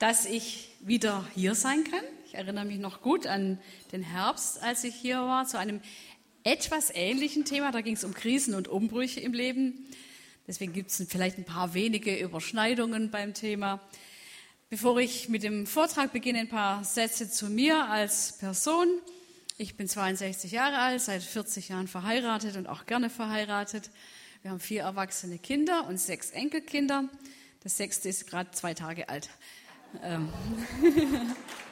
dass ich wieder hier sein kann. Ich erinnere mich noch gut an den Herbst, als ich hier war, zu einem etwas ähnlichen Thema. Da ging es um Krisen und Umbrüche im Leben. Deswegen gibt es vielleicht ein paar wenige Überschneidungen beim Thema. Bevor ich mit dem Vortrag beginne, ein paar Sätze zu mir als Person. Ich bin 62 Jahre alt, seit 40 Jahren verheiratet und auch gerne verheiratet. Wir haben 4 erwachsene Kinder und 6 Enkelkinder. Das 6. ist gerade 2 Tage alt. Genau.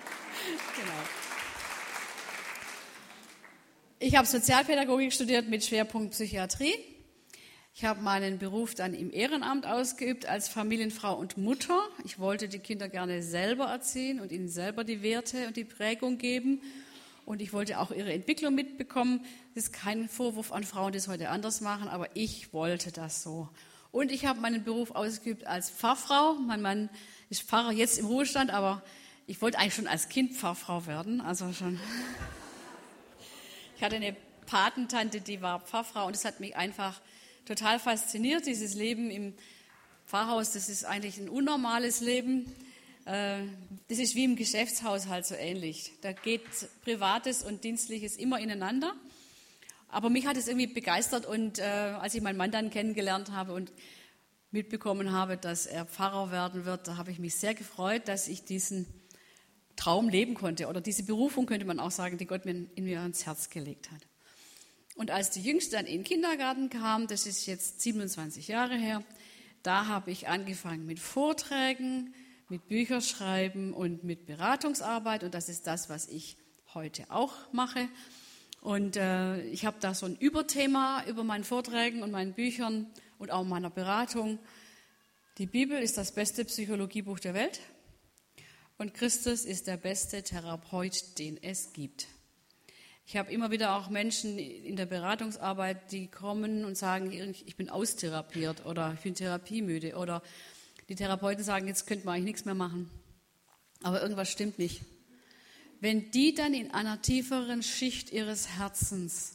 Ich habe Sozialpädagogik studiert mit Schwerpunkt Psychiatrie. Ich habe meinen Beruf dann im Ehrenamt ausgeübt als Familienfrau und Mutter. Ich wollte die Kinder gerne selber erziehen und ihnen selber die Werte und die Prägung geben. Und ich wollte auch ihre Entwicklung mitbekommen. Das ist kein Vorwurf an Frauen, die es heute anders machen, aber ich wollte das so. Und ich habe meinen Beruf ausgeübt als Pfarrfrau. Mein Mann ist Pfarrer, jetzt im Ruhestand, aber ich wollte eigentlich schon als Kind Pfarrfrau werden. Also schon. Ich hatte eine Patentante, die war Pfarrfrau und es hat mich einfach total fasziniert, dieses Leben im Pfarrhaus. Das ist eigentlich ein unnormales Leben. Das ist wie im Geschäftshaushalt so ähnlich. Da geht Privates und Dienstliches immer ineinander. Aber mich hat es irgendwie begeistert und als ich meinen Mann dann kennengelernt habe und mitbekommen habe, dass er Pfarrer werden wird, da habe ich mich sehr gefreut, dass ich diesen Traum leben konnte oder diese Berufung, könnte man auch sagen, die Gott mir in mir ans Herz gelegt hat. Und als die Jüngste dann in den Kindergarten kam, das ist jetzt 27 Jahre her, da habe ich angefangen mit Vorträgen, mit Bücherschreiben und mit Beratungsarbeit. Und das ist das, was ich heute auch mache. Und ich habe da so ein Überthema über meinen Vorträgen und meinen Büchern und auch meiner Beratung. Die Bibel ist das beste Psychologiebuch der Welt. Und Christus ist der beste Therapeut, den es gibt. Ich habe immer wieder auch Menschen in der Beratungsarbeit, die kommen und sagen, ich bin austherapiert oder ich bin therapiemüde. Oder die Therapeuten sagen, jetzt könnte man eigentlich nichts mehr machen. Aber irgendwas stimmt nicht. Wenn die dann in einer tieferen Schicht ihres Herzens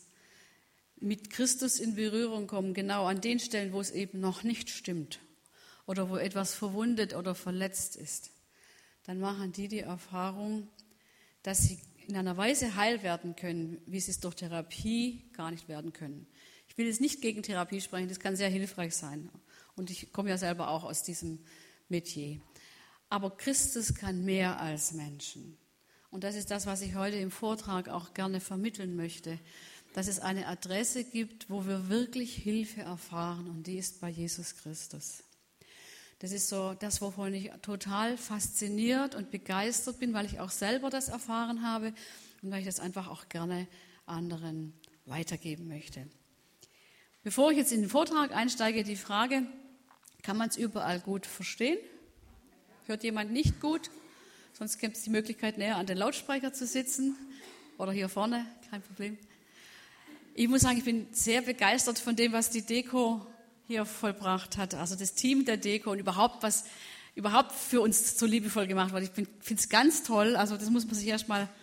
mit Christus in Berührung kommen, genau an den Stellen, wo es eben noch nicht stimmt oder wo etwas verwundet oder verletzt ist, dann machen die Erfahrung, dass sie in einer Weise heil werden können, wie sie es durch Therapie gar nicht werden können. Ich will jetzt nicht gegen Therapie sprechen, das kann sehr hilfreich sein. Und ich komme ja selber auch aus diesem Metier. Aber Christus kann mehr als Menschen. Und das ist das, was ich heute im Vortrag auch gerne vermitteln möchte, dass es eine Adresse gibt, wo wir wirklich Hilfe erfahren, und die ist bei Jesus Christus. Das ist so das, wovon ich total fasziniert und begeistert bin, weil ich auch selber das erfahren habe und weil ich das einfach auch gerne anderen weitergeben möchte. Bevor ich jetzt in den Vortrag einsteige, die Frage, kann man es überall gut verstehen? Hört jemand nicht gut? Sonst gibt es die Möglichkeit, näher an den Lautsprecher zu sitzen oder hier vorne, kein Problem. Ich muss sagen, ich bin sehr begeistert von dem, was die Deko hier vollbracht hat. Also das Team der Deko und überhaupt, was überhaupt für uns so liebevoll gemacht wurde. Ich finde es ganz toll. Also das muss man sich erst mal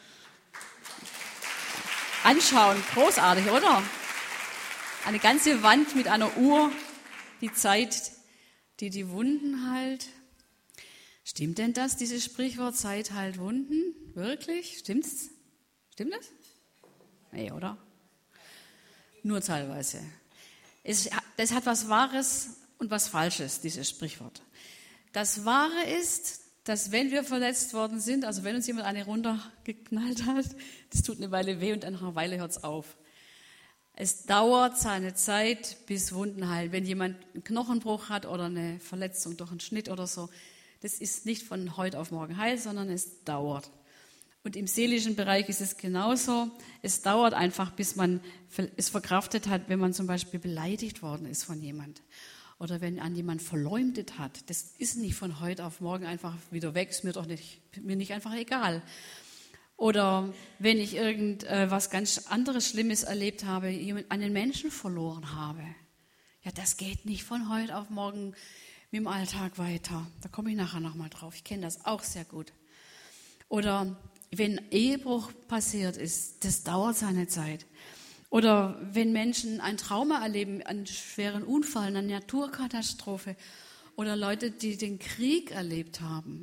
anschauen. Großartig, oder? Eine ganze Wand mit einer Uhr, die Zeit, die Wunden heilt. Stimmt denn das, dieses Sprichwort, Zeit heilt Wunden? Wirklich? Stimmt's? Stimmt das? Nee, oder? Nur teilweise. Das hat was Wahres und was Falsches, dieses Sprichwort. Das Wahre ist, dass wenn wir verletzt worden sind, also wenn uns jemand eine runtergeknallt hat, das tut eine Weile weh und nach einer Weile hört es auf. Es dauert seine Zeit, bis Wunden heilen. Wenn jemand einen Knochenbruch hat oder eine Verletzung durch einen Schnitt oder so, das ist nicht von heute auf morgen heil, sondern es dauert. Und im seelischen Bereich ist es genauso. Es dauert einfach, bis man es verkraftet hat, wenn man zum Beispiel beleidigt worden ist von jemand. Oder wenn an jemand verleumdet hat. Das ist nicht von heute auf morgen einfach wieder weg, ist mir nicht einfach egal. Oder wenn ich irgendwas ganz anderes Schlimmes erlebt habe, einen Menschen verloren habe. Ja, das geht nicht von heute auf morgen mit dem Alltag weiter. Da komme ich nachher nochmal drauf. Ich kenne das auch sehr gut. Oder wenn Ehebruch passiert ist, das dauert seine Zeit. Oder wenn Menschen ein Trauma erleben, einen schweren Unfall, eine Naturkatastrophe. Oder Leute, die den Krieg erlebt haben.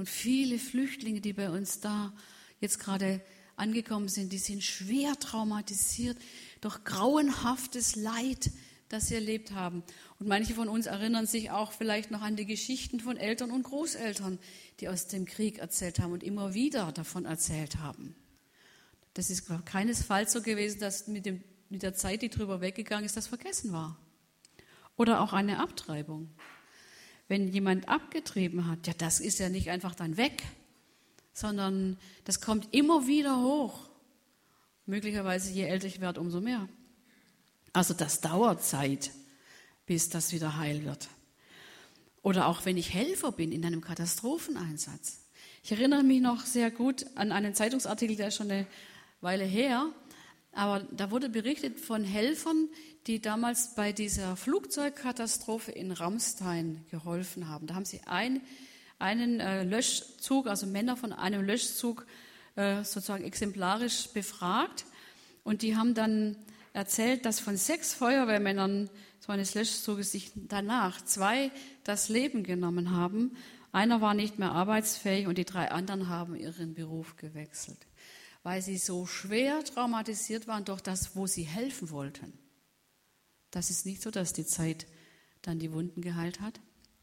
Und viele Flüchtlinge, die bei uns da jetzt gerade angekommen sind, die sind schwer traumatisiert durch grauenhaftes Leid, das sie erlebt haben. Und manche von uns erinnern sich auch vielleicht noch an die Geschichten von Eltern und Großeltern, die aus dem Krieg erzählt haben und immer wieder davon erzählt haben. Das ist keinesfalls so gewesen, dass mit der Zeit, die drüber weggegangen ist, das vergessen war. Oder auch eine Abtreibung. Wenn jemand abgetrieben hat, ja, das ist ja nicht einfach dann weg, sondern das kommt immer wieder hoch. Möglicherweise, je älter ich werde, umso mehr. Also das dauert Zeit, bis das wieder heil wird. Oder auch wenn ich Helfer bin in einem Katastropheneinsatz. Ich erinnere mich noch sehr gut an einen Zeitungsartikel, der ist schon eine Weile her, aber da wurde berichtet von Helfern, die damals bei dieser Flugzeugkatastrophe in Ramstein geholfen haben. Da haben sie einen Löschzug, also Männer von einem Löschzug sozusagen exemplarisch befragt. Und die haben dann erzählt, dass von 6 Feuerwehrmännern so eines Löschzuges sich danach 2 das Leben genommen haben. Einer war nicht mehr arbeitsfähig und die 3 anderen haben ihren Beruf gewechselt, weil sie so schwer traumatisiert waren durch das, wo sie helfen wollten. Das ist nicht so, dass die Zeit dann die Wunden geheilt hat.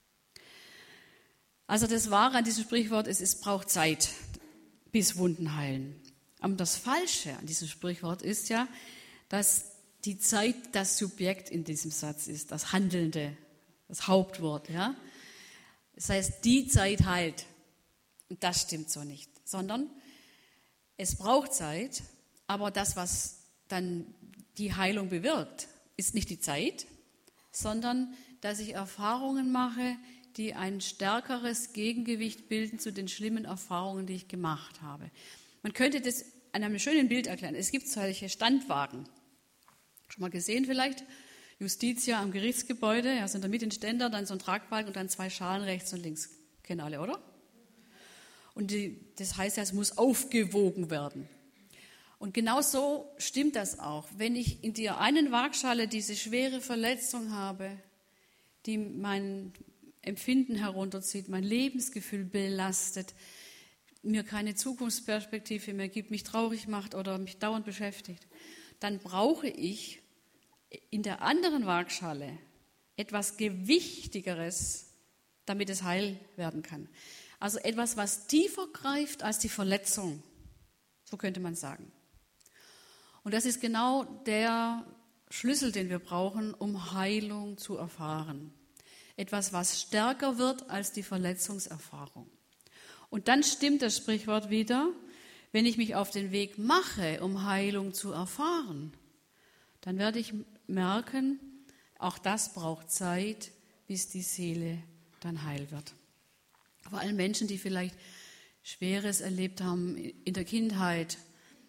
Also das Wahre an diesem Sprichwort ist, es braucht Zeit, bis Wunden heilen. Aber das Falsche an diesem Sprichwort ist ja, dass die Zeit das Subjekt in diesem Satz ist, das Handelnde, das Hauptwort. Ja? Das heißt, die Zeit heilt. Und das stimmt so nicht, sondern es braucht Zeit, aber das, was dann die Heilung bewirkt, ist nicht die Zeit, sondern dass ich Erfahrungen mache, die ein stärkeres Gegengewicht bilden zu den schlimmen Erfahrungen, die ich gemacht habe. Man könnte das an einem schönen Bild erklären. Es gibt solche Standwagen. Schon mal gesehen vielleicht? Justitia am Gerichtsgebäude, also in der Mitte ein Ständer, dann so ein Tragbalken und dann 2 Schalen rechts und links. Kennen alle, oder? Und das heißt ja, es muss aufgewogen werden. Und genau so stimmt das auch. Wenn ich in der einen Waagschale diese schwere Verletzung habe, die mein Empfinden herunterzieht, mein Lebensgefühl belastet, mir keine Zukunftsperspektive mehr gibt, mich traurig macht oder mich dauernd beschäftigt, dann brauche ich in der anderen Waagschale etwas Gewichtigeres, damit es heil werden kann. Also etwas, was tiefer greift als die Verletzung, so könnte man sagen. Und das ist genau der Schlüssel, den wir brauchen, um Heilung zu erfahren. Etwas, was stärker wird als die Verletzungserfahrung. Und dann stimmt das Sprichwort wieder, wenn ich mich auf den Weg mache, um Heilung zu erfahren, dann werde ich merken, auch das braucht Zeit, bis die Seele dann heil wird. Vor allem Menschen, die vielleicht Schweres erlebt haben in der Kindheit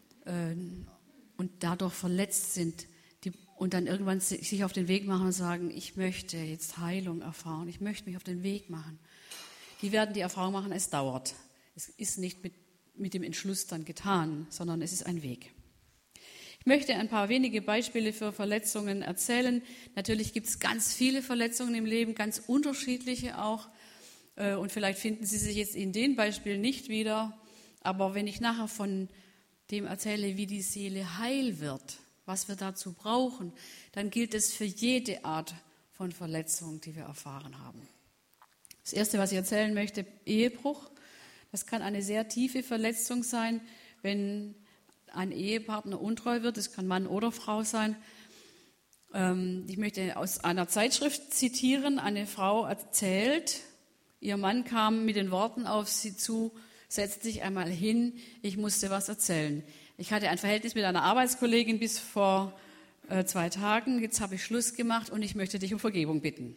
und dadurch verletzt sind und dann irgendwann sich auf den Weg machen und sagen, ich möchte jetzt Heilung erfahren, ich möchte mich auf den Weg machen. Die werden die Erfahrung machen, es dauert. Es ist nicht mit dem Entschluss dann getan, sondern es ist ein Weg. Ich möchte ein paar wenige Beispiele für Verletzungen erzählen. Natürlich gibt es ganz viele Verletzungen im Leben, ganz unterschiedliche auch. Und vielleicht finden Sie sich jetzt in den Beispielen nicht wieder. Aber wenn ich nachher von dem erzähle, wie die Seele heil wird, was wir dazu brauchen, dann gilt es für jede Art von Verletzung, die wir erfahren haben. Das Erste, was ich erzählen möchte, Ehebruch. Das kann eine sehr tiefe Verletzung sein, wenn ein Ehepartner untreu wird. Das kann Mann oder Frau sein. Ich möchte aus einer Zeitschrift zitieren. Eine Frau erzählt, ihr Mann kam mit den Worten auf sie zu, setz dich einmal hin, ich musste was erzählen. Ich hatte ein Verhältnis mit einer Arbeitskollegin bis vor 2 Tagen. Jetzt habe ich Schluss gemacht und ich möchte dich um Vergebung bitten.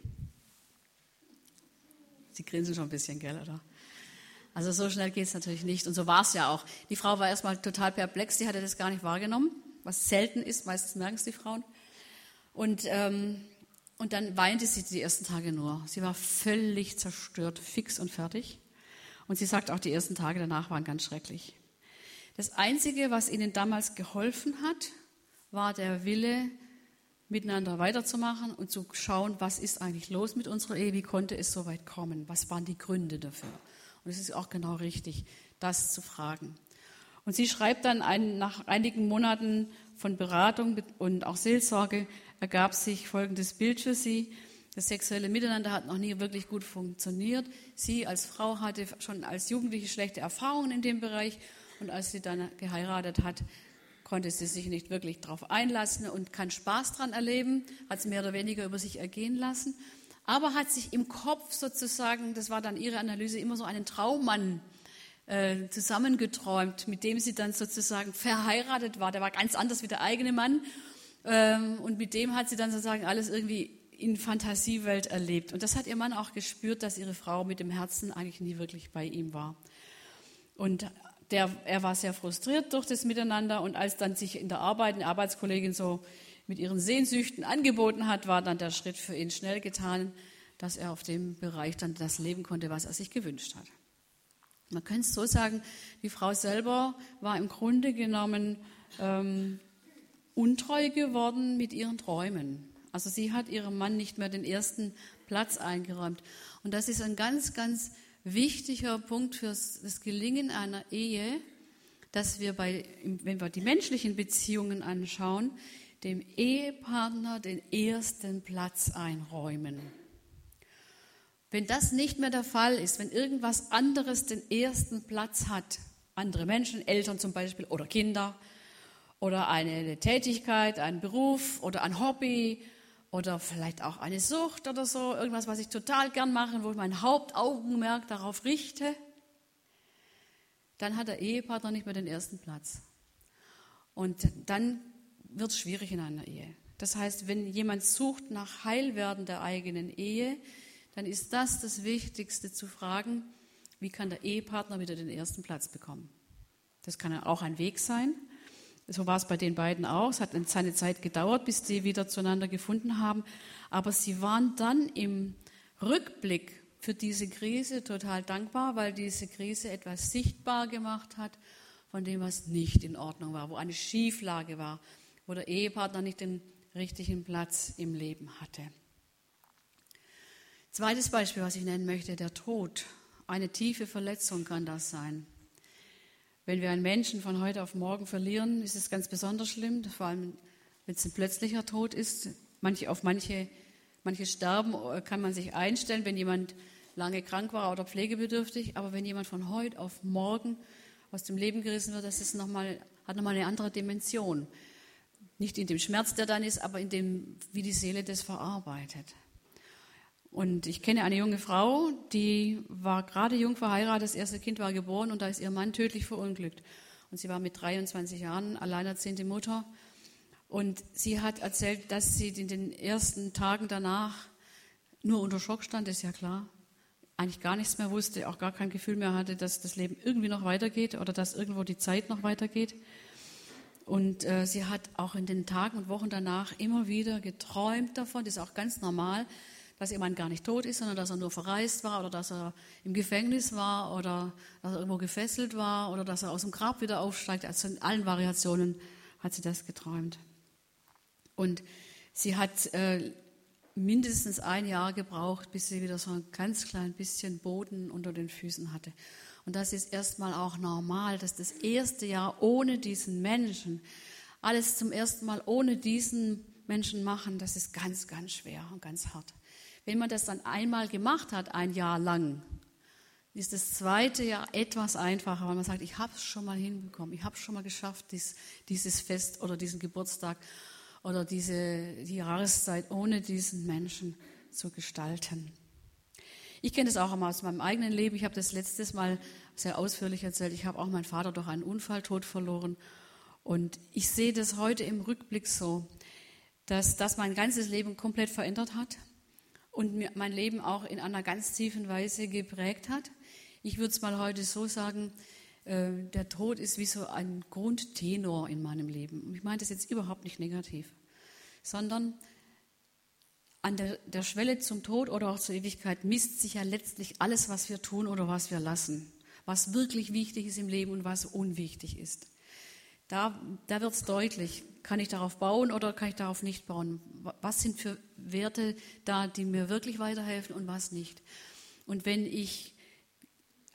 Sie grinsen schon ein bisschen, gell, oder? Also so schnell geht es natürlich nicht. Und so war es ja auch. Die Frau war erstmal total perplex, die hatte das gar nicht wahrgenommen, was selten ist, meistens merken es die Frauen. Und dann weinte sie die ersten Tage nur. Sie war völlig zerstört, fix und fertig. Und sie sagt auch, die ersten Tage danach waren ganz schrecklich. Das Einzige, was ihnen damals geholfen hat, war der Wille, miteinander weiterzumachen und zu schauen, was ist eigentlich los mit unserer Ehe, wie konnte es so weit kommen, was waren die Gründe dafür. Und es ist auch genau richtig, das zu fragen. Und sie schreibt dann, nach einigen Monaten von Beratung und auch Seelsorge ergab sich folgendes Bild für sie. Das sexuelle Miteinander hat noch nie wirklich gut funktioniert. Sie als Frau hatte schon als Jugendliche schlechte Erfahrungen in dem Bereich. Und als sie dann geheiratet hat, konnte sie sich nicht wirklich darauf einlassen und keinen Spaß dran erleben, hat es mehr oder weniger über sich ergehen lassen. Aber hat sich im Kopf sozusagen, das war dann ihre Analyse, immer so einen Traummann zusammengeträumt, mit dem sie dann sozusagen verheiratet war. Der war ganz anders wie der eigene Mann. Und mit dem hat sie dann sozusagen alles irgendwie in Fantasiewelt erlebt. Und das hat ihr Mann auch gespürt, dass ihre Frau mit dem Herzen eigentlich nie wirklich bei ihm war. Und er war sehr frustriert durch das Miteinander. Und als dann sich in der Arbeit eine Arbeitskollegin so mit ihren Sehnsüchten angeboten hat, war dann der Schritt für ihn schnell getan, dass er auf dem Bereich dann das leben konnte, was er sich gewünscht hat. Man könnte es so sagen, die Frau selber war im Grunde genommen untreu geworden mit ihren Träumen. Also sie hat ihrem Mann nicht mehr den ersten Platz eingeräumt. Und das ist ein ganz, ganz wichtiger Punkt für das Gelingen einer Ehe, dass wir wenn wir die menschlichen Beziehungen anschauen, dem Ehepartner den ersten Platz einräumen. Wenn das nicht mehr der Fall ist, wenn irgendwas anderes den ersten Platz hat, andere Menschen, Eltern zum Beispiel oder Kinder oder eine Tätigkeit, ein Beruf oder ein Hobby oder vielleicht auch eine Sucht oder so, irgendwas, was ich total gern mache, wo ich mein Hauptaugenmerk darauf richte, dann hat der Ehepartner nicht mehr den ersten Platz. Und dann wird es schwierig in einer Ehe. Das heißt, wenn jemand sucht nach Heilwerden der eigenen Ehe, dann ist das Wichtigste zu fragen, wie kann der Ehepartner wieder den ersten Platz bekommen. Das kann auch ein Weg sein. So war es bei den beiden auch. Es hat seine Zeit gedauert, bis sie wieder zueinander gefunden haben. Aber sie waren dann im Rückblick für diese Krise total dankbar, weil diese Krise etwas sichtbar gemacht hat von dem, was nicht in Ordnung war, wo eine Schieflage war, wo der Ehepartner nicht den richtigen Platz im Leben hatte. Zweites Beispiel, was ich nennen möchte, der Tod. Eine tiefe Verletzung kann das sein. Wenn wir einen Menschen von heute auf morgen verlieren, ist es ganz besonders schlimm, vor allem wenn es ein plötzlicher Tod ist. Manche Sterben kann man sich einstellen, wenn jemand lange krank war oder pflegebedürftig, aber wenn jemand von heute auf morgen aus dem Leben gerissen wird, hat nochmal eine andere Dimension. Nicht in dem Schmerz, der dann ist, aber in dem, wie die Seele das verarbeitet. Und ich kenne eine junge Frau, die war gerade jung verheiratet, das erste Kind war geboren und da ist ihr Mann tödlich verunglückt. Und sie war mit 23 Jahren alleinerziehende Mutter. Und sie hat erzählt, dass sie in den ersten Tagen danach nur unter Schock stand, ist ja klar, eigentlich gar nichts mehr wusste, auch gar kein Gefühl mehr hatte, dass das Leben irgendwie noch weitergeht oder dass irgendwo die Zeit noch weitergeht. Und sie hat auch in den Tagen und Wochen danach immer wieder geträumt davon, das ist auch ganz normal, dass ihr Mann gar nicht tot ist, sondern dass er nur verreist war oder dass er im Gefängnis war oder dass er irgendwo gefesselt war oder dass er aus dem Grab wieder aufsteigt. Also in allen Variationen hat sie das geträumt. Und sie hat mindestens ein Jahr gebraucht, bis sie wieder so ein ganz klein bisschen Boden unter den Füßen hatte. Und das ist erstmal auch normal, dass das erste Jahr ohne diesen Menschen, alles zum ersten Mal ohne diesen Menschen machen, das ist ganz, ganz schwer und ganz hart. Wenn man das dann einmal gemacht hat, ein Jahr lang, ist das zweite Jahr etwas einfacher, weil man sagt, ich habe es schon mal hinbekommen, ich habe es schon mal geschafft, dieses Fest oder diesen Geburtstag oder die Jahreszeit ohne diesen Menschen zu gestalten. Ich kenne das auch einmal aus meinem eigenen Leben. Ich habe das letztes Mal sehr ausführlich erzählt. Ich habe auch meinen Vater durch einen Unfall tot verloren. Und ich sehe das heute im Rückblick so, dass das mein ganzes Leben komplett verändert hat und mir mein Leben auch in einer ganz tiefen Weise geprägt hat. Ich würde es mal heute so sagen, der Tod ist wie so ein Grundtenor in meinem Leben. Und ich meine das jetzt überhaupt nicht negativ, sondern an der Schwelle zum Tod oder auch zur Ewigkeit misst sich ja letztlich alles, was wir tun oder was wir lassen, was wirklich wichtig ist im Leben und was unwichtig ist. Da wird es deutlich, kann ich darauf bauen oder kann ich darauf nicht bauen? Was sind für Werte da, die mir wirklich weiterhelfen und was nicht? Und wenn ich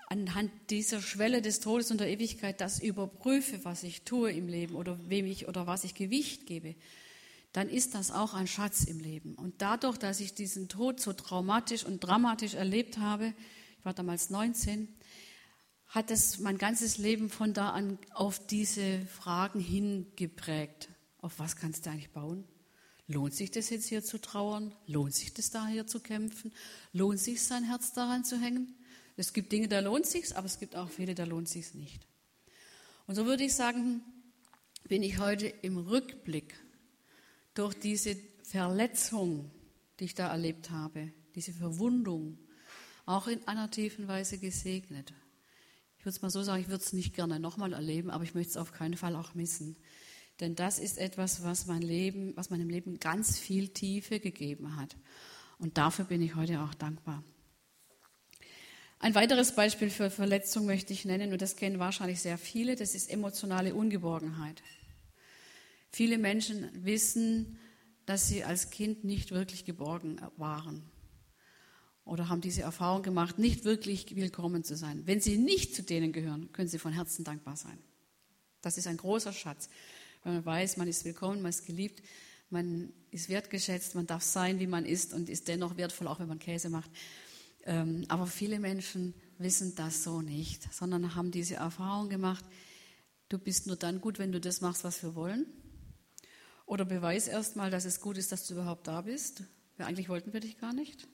anhand dieser Schwelle des Todes und der Ewigkeit das überprüfe, was ich tue im Leben oder wem ich oder was ich Gewicht gebe, dann ist das auch ein Schatz im Leben. Und dadurch, dass ich diesen Tod so traumatisch und dramatisch erlebt habe, ich war damals 19, hat es mein ganzes Leben von da an auf diese Fragen hingeprägt. Auf was kannst du eigentlich bauen? Lohnt sich das jetzt hier zu trauern? Lohnt sich das da hier zu kämpfen? Lohnt sich sein Herz daran zu hängen? Es gibt Dinge, da lohnt sich's, aber es gibt auch viele, da lohnt sich's nicht. Und so würde ich sagen, bin ich heute im Rückblick durch diese Verletzung, die ich da erlebt habe, diese Verwundung, auch in einer tiefen Weise gesegnet. Ich würde es mal so sagen, ich würde es nicht gerne nochmal erleben, aber ich möchte es auf keinen Fall auch missen. Denn das ist etwas, was meinem Leben ganz viel Tiefe gegeben hat. Und dafür bin ich heute auch dankbar. Ein weiteres Beispiel für Verletzung möchte ich nennen, und das kennen wahrscheinlich sehr viele, das ist emotionale Ungeborgenheit. Viele Menschen wissen, dass sie als Kind nicht wirklich geborgen waren oder haben diese Erfahrung gemacht, nicht wirklich willkommen zu sein. Wenn sie nicht zu denen gehören, können sie von Herzen dankbar sein. Das ist ein großer Schatz. Wenn man weiß, man ist willkommen, man ist geliebt, man ist wertgeschätzt, man darf sein, wie man ist und ist dennoch wertvoll, auch wenn man Käse macht. Aber viele Menschen wissen das so nicht, sondern haben diese Erfahrung gemacht, du bist nur dann gut, wenn du das machst, was wir wollen. Oder beweis erst mal, dass es gut ist, dass du überhaupt da bist. Weil eigentlich wollten wir dich gar nicht.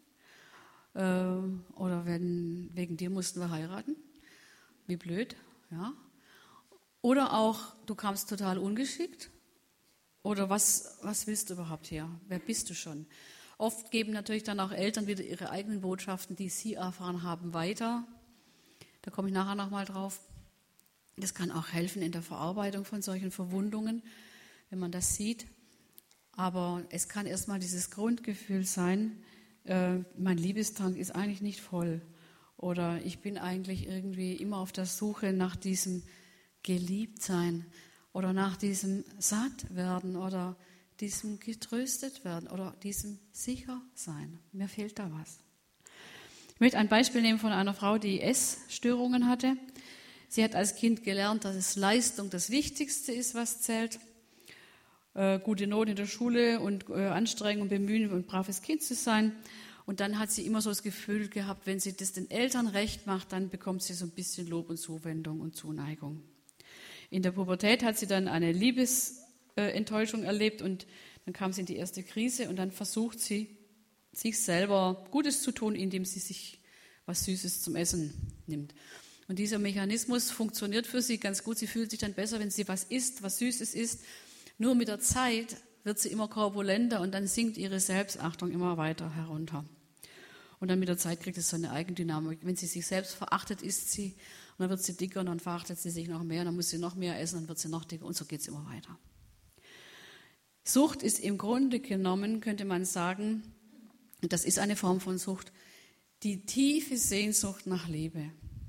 Oder wegen dir mussten wir heiraten. Wie blöd, ja. Oder auch, du kamst total ungeschickt. Oder was willst du überhaupt hier? Wer bist du schon? Oft geben natürlich dann auch Eltern wieder ihre eigenen Botschaften, die sie erfahren haben, weiter. Da komme ich nachher nochmal drauf. Das kann auch helfen in der Verarbeitung von solchen Verwundungen, wenn man das sieht. Aber es kann erstmal dieses Grundgefühl sein, mein Liebestank ist eigentlich nicht voll. Oder ich bin eigentlich irgendwie immer auf der Suche nach diesem Geliebtsein oder nach diesem Sattwerden oder diesem getröstet werden oder diesem Sichersein. Mir fehlt da was. Ich möchte ein Beispiel nehmen von einer Frau, die Essstörungen hatte. Sie hat als Kind gelernt, dass es Leistung das Wichtigste ist, was zählt. Gute Noten in der Schule und Anstrengung und Bemühen, ein braves Kind zu sein. Und dann hat sie immer so das Gefühl gehabt, wenn sie das den Eltern recht macht, dann bekommt sie so ein bisschen Lob und Zuwendung und Zuneigung. In der Pubertät hat sie dann eine Liebesenttäuschung erlebt und dann kam sie in die erste Krise und dann versucht sie, sich selber Gutes zu tun, indem sie sich was Süßes zum Essen nimmt. Und dieser Mechanismus funktioniert für sie ganz gut. Sie fühlt sich dann besser, wenn sie was isst, was Süßes isst. Nur mit der Zeit wird sie immer korpulenter und dann sinkt ihre Selbstachtung immer weiter herunter. Und dann mit der Zeit kriegt es so eine Eigendynamik. Wenn sie sich selbst verachtet, isst sie und dann wird sie dicker und dann verachtet sie sich noch mehr und dann muss sie noch mehr essen und dann wird sie noch dicker und so geht es immer weiter. Sucht ist im Grunde genommen, könnte man sagen, und das ist eine Form von Sucht, die tiefe Sehnsucht nach Liebe.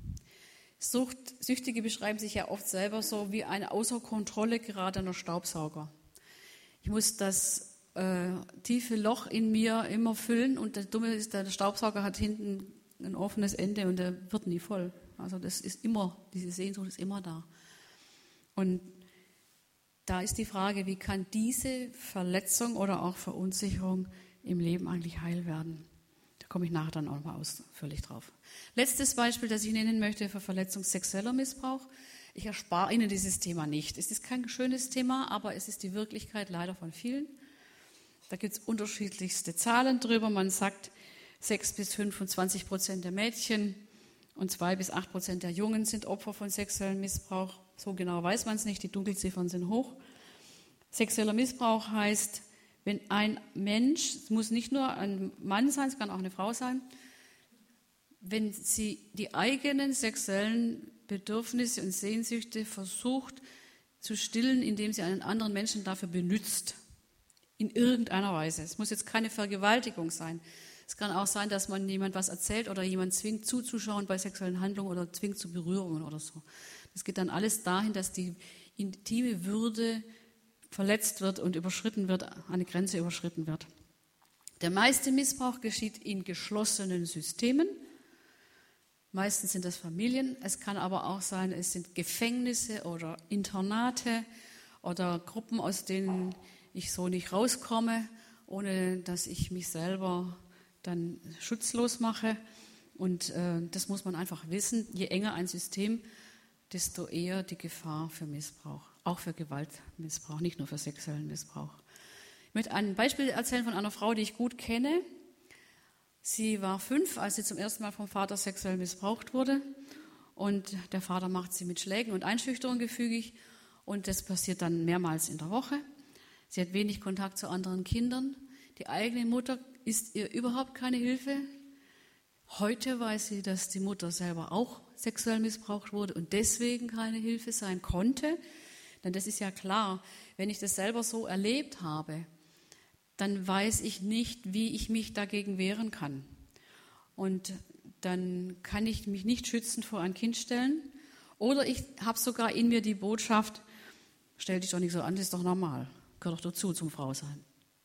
Süchtige beschreiben sich ja oft selber so wie ein außer Kontrolle geratener Staubsauger. Ich muss das tiefe Loch in mir immer füllen und das Dumme ist, der Staubsauger hat hinten ein offenes Ende und der wird nie voll. Also das ist immer, diese Sehnsucht ist immer da. Und da ist die Frage, wie kann diese Verletzung oder auch Verunsicherung im Leben eigentlich heil werden? Da komme ich nachher dann auch mal ausführlich drauf. Letztes Beispiel, das ich nennen möchte für Verletzung sexueller Missbrauch. Ich erspare Ihnen dieses Thema nicht. Es ist kein schönes Thema, aber es ist die Wirklichkeit leider von vielen. Da gibt es unterschiedlichste Zahlen drüber. Man sagt, 6-25% der Mädchen und 2-8% der Jungen sind Opfer von sexuellem Missbrauch. So genau weiß man es nicht, die Dunkelziffern sind hoch. Sexueller Missbrauch heißt, wenn ein Mensch, es muss nicht nur ein Mann sein, es kann auch eine Frau sein, wenn sie die eigenen sexuellen Bedürfnisse und Sehnsüchte versucht zu stillen, indem sie einen anderen Menschen dafür benutzt, in irgendeiner Weise. Es muss jetzt keine Vergewaltigung sein. Es kann auch sein, dass man jemand was erzählt oder jemand zwingt zuzuschauen bei sexuellen Handlungen oder zwingt zu Berührungen oder so. Das geht dann alles dahin, dass die intime Würde verletzt wird und überschritten wird, eine Grenze überschritten wird. Der meiste Missbrauch geschieht in geschlossenen Systemen Meistens sind das Familien. Es kann aber auch sein, es sind Gefängnisse oder Internate oder Gruppen, aus denen ich so nicht rauskomme, ohne dass ich mich selber dann schutzlos mache. Und das muss man einfach wissen. Je enger ein System, desto eher die Gefahr für Missbrauch, auch für Gewaltmissbrauch, nicht nur für sexuellen Missbrauch. Ich möchte ein Beispiel erzählen von einer Frau, die ich gut kenne. Sie war 5, als sie zum ersten Mal vom Vater sexuell missbraucht wurde. Und der Vater macht sie mit Schlägen und Einschüchterungen gefügig. Und das passiert dann mehrmals in der Woche. Sie hat wenig Kontakt zu anderen Kindern. Die eigene Mutter ist ihr überhaupt keine Hilfe. Heute weiß sie, dass die Mutter selber auch sexuell missbraucht wurde und deswegen keine Hilfe sein konnte. Denn das ist ja klar, wenn ich das selber so erlebt habe, dann weiß ich nicht, wie ich mich dagegen wehren kann. Und dann kann ich mich nicht schützend vor ein Kind stellen. Oder ich habe sogar in mir die Botschaft, stell dich doch nicht so an, das ist doch normal, gehört doch dazu zum Frausein.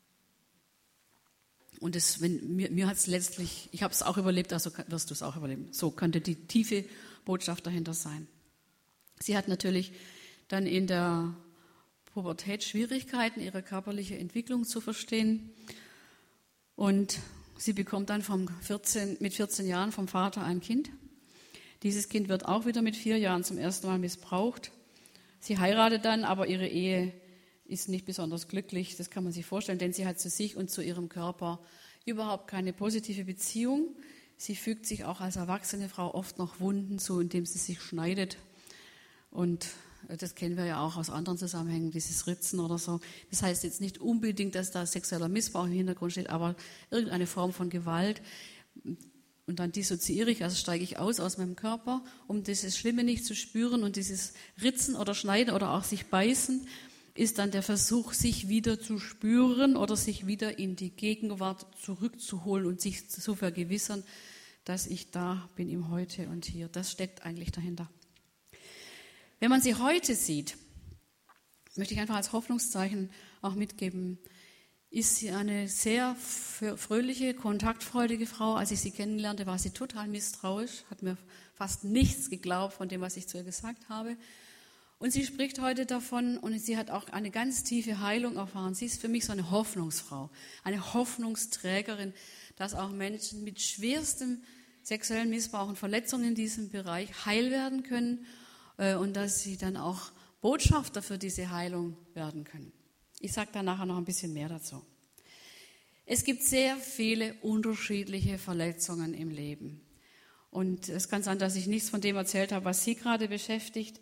Und mir hat es letztlich, ich habe es auch überlebt, also wirst du es auch überleben. So könnte die tiefe Botschaft dahinter sein. Sie hat natürlich dann in der Pubertät Schwierigkeiten, ihre körperliche Entwicklung zu verstehen. Und sie bekommt dann mit 14 Jahren vom Vater ein Kind. Dieses Kind wird auch wieder mit 4 Jahren zum ersten Mal missbraucht. Sie heiratet dann, aber ihre Ehe ist nicht besonders glücklich, das kann man sich vorstellen, denn sie hat zu sich und zu ihrem Körper überhaupt keine positive Beziehung. Sie fügt sich auch als erwachsene Frau oft noch Wunden zu, indem sie sich schneidet. Und das kennen wir ja auch aus anderen Zusammenhängen, dieses Ritzen oder so. Das heißt jetzt nicht unbedingt, dass da sexueller Missbrauch im Hintergrund steht, aber irgendeine Form von Gewalt. Und dann dissoziiere ich, also steige ich aus meinem Körper, um dieses Schlimme nicht zu spüren. Und dieses Ritzen oder Schneiden oder auch sich beißen ist dann der Versuch, sich wieder zu spüren oder sich wieder in die Gegenwart zurückzuholen und sich zu vergewissern, dass ich da bin im Heute und hier. Das steckt eigentlich dahinter. Wenn man sie heute sieht, möchte ich einfach als Hoffnungszeichen auch mitgeben, ist sie eine sehr fröhliche, kontaktfreudige Frau. Als ich sie kennenlernte, war sie total misstrauisch, hat mir fast nichts geglaubt von dem, was ich zu ihr gesagt habe. Und sie spricht heute davon und sie hat auch eine ganz tiefe Heilung erfahren. Sie ist für mich so eine Hoffnungsfrau, eine Hoffnungsträgerin, dass auch Menschen mit schwerstem sexuellen Missbrauch und Verletzungen in diesem Bereich heil werden können und dass sie dann auch Botschafter für diese Heilung werden können. Ich sage da nachher noch ein bisschen mehr dazu. Es gibt sehr viele unterschiedliche Verletzungen im Leben. Und es kann sein, dass ich nichts von dem erzählt habe, was Sie gerade beschäftigt.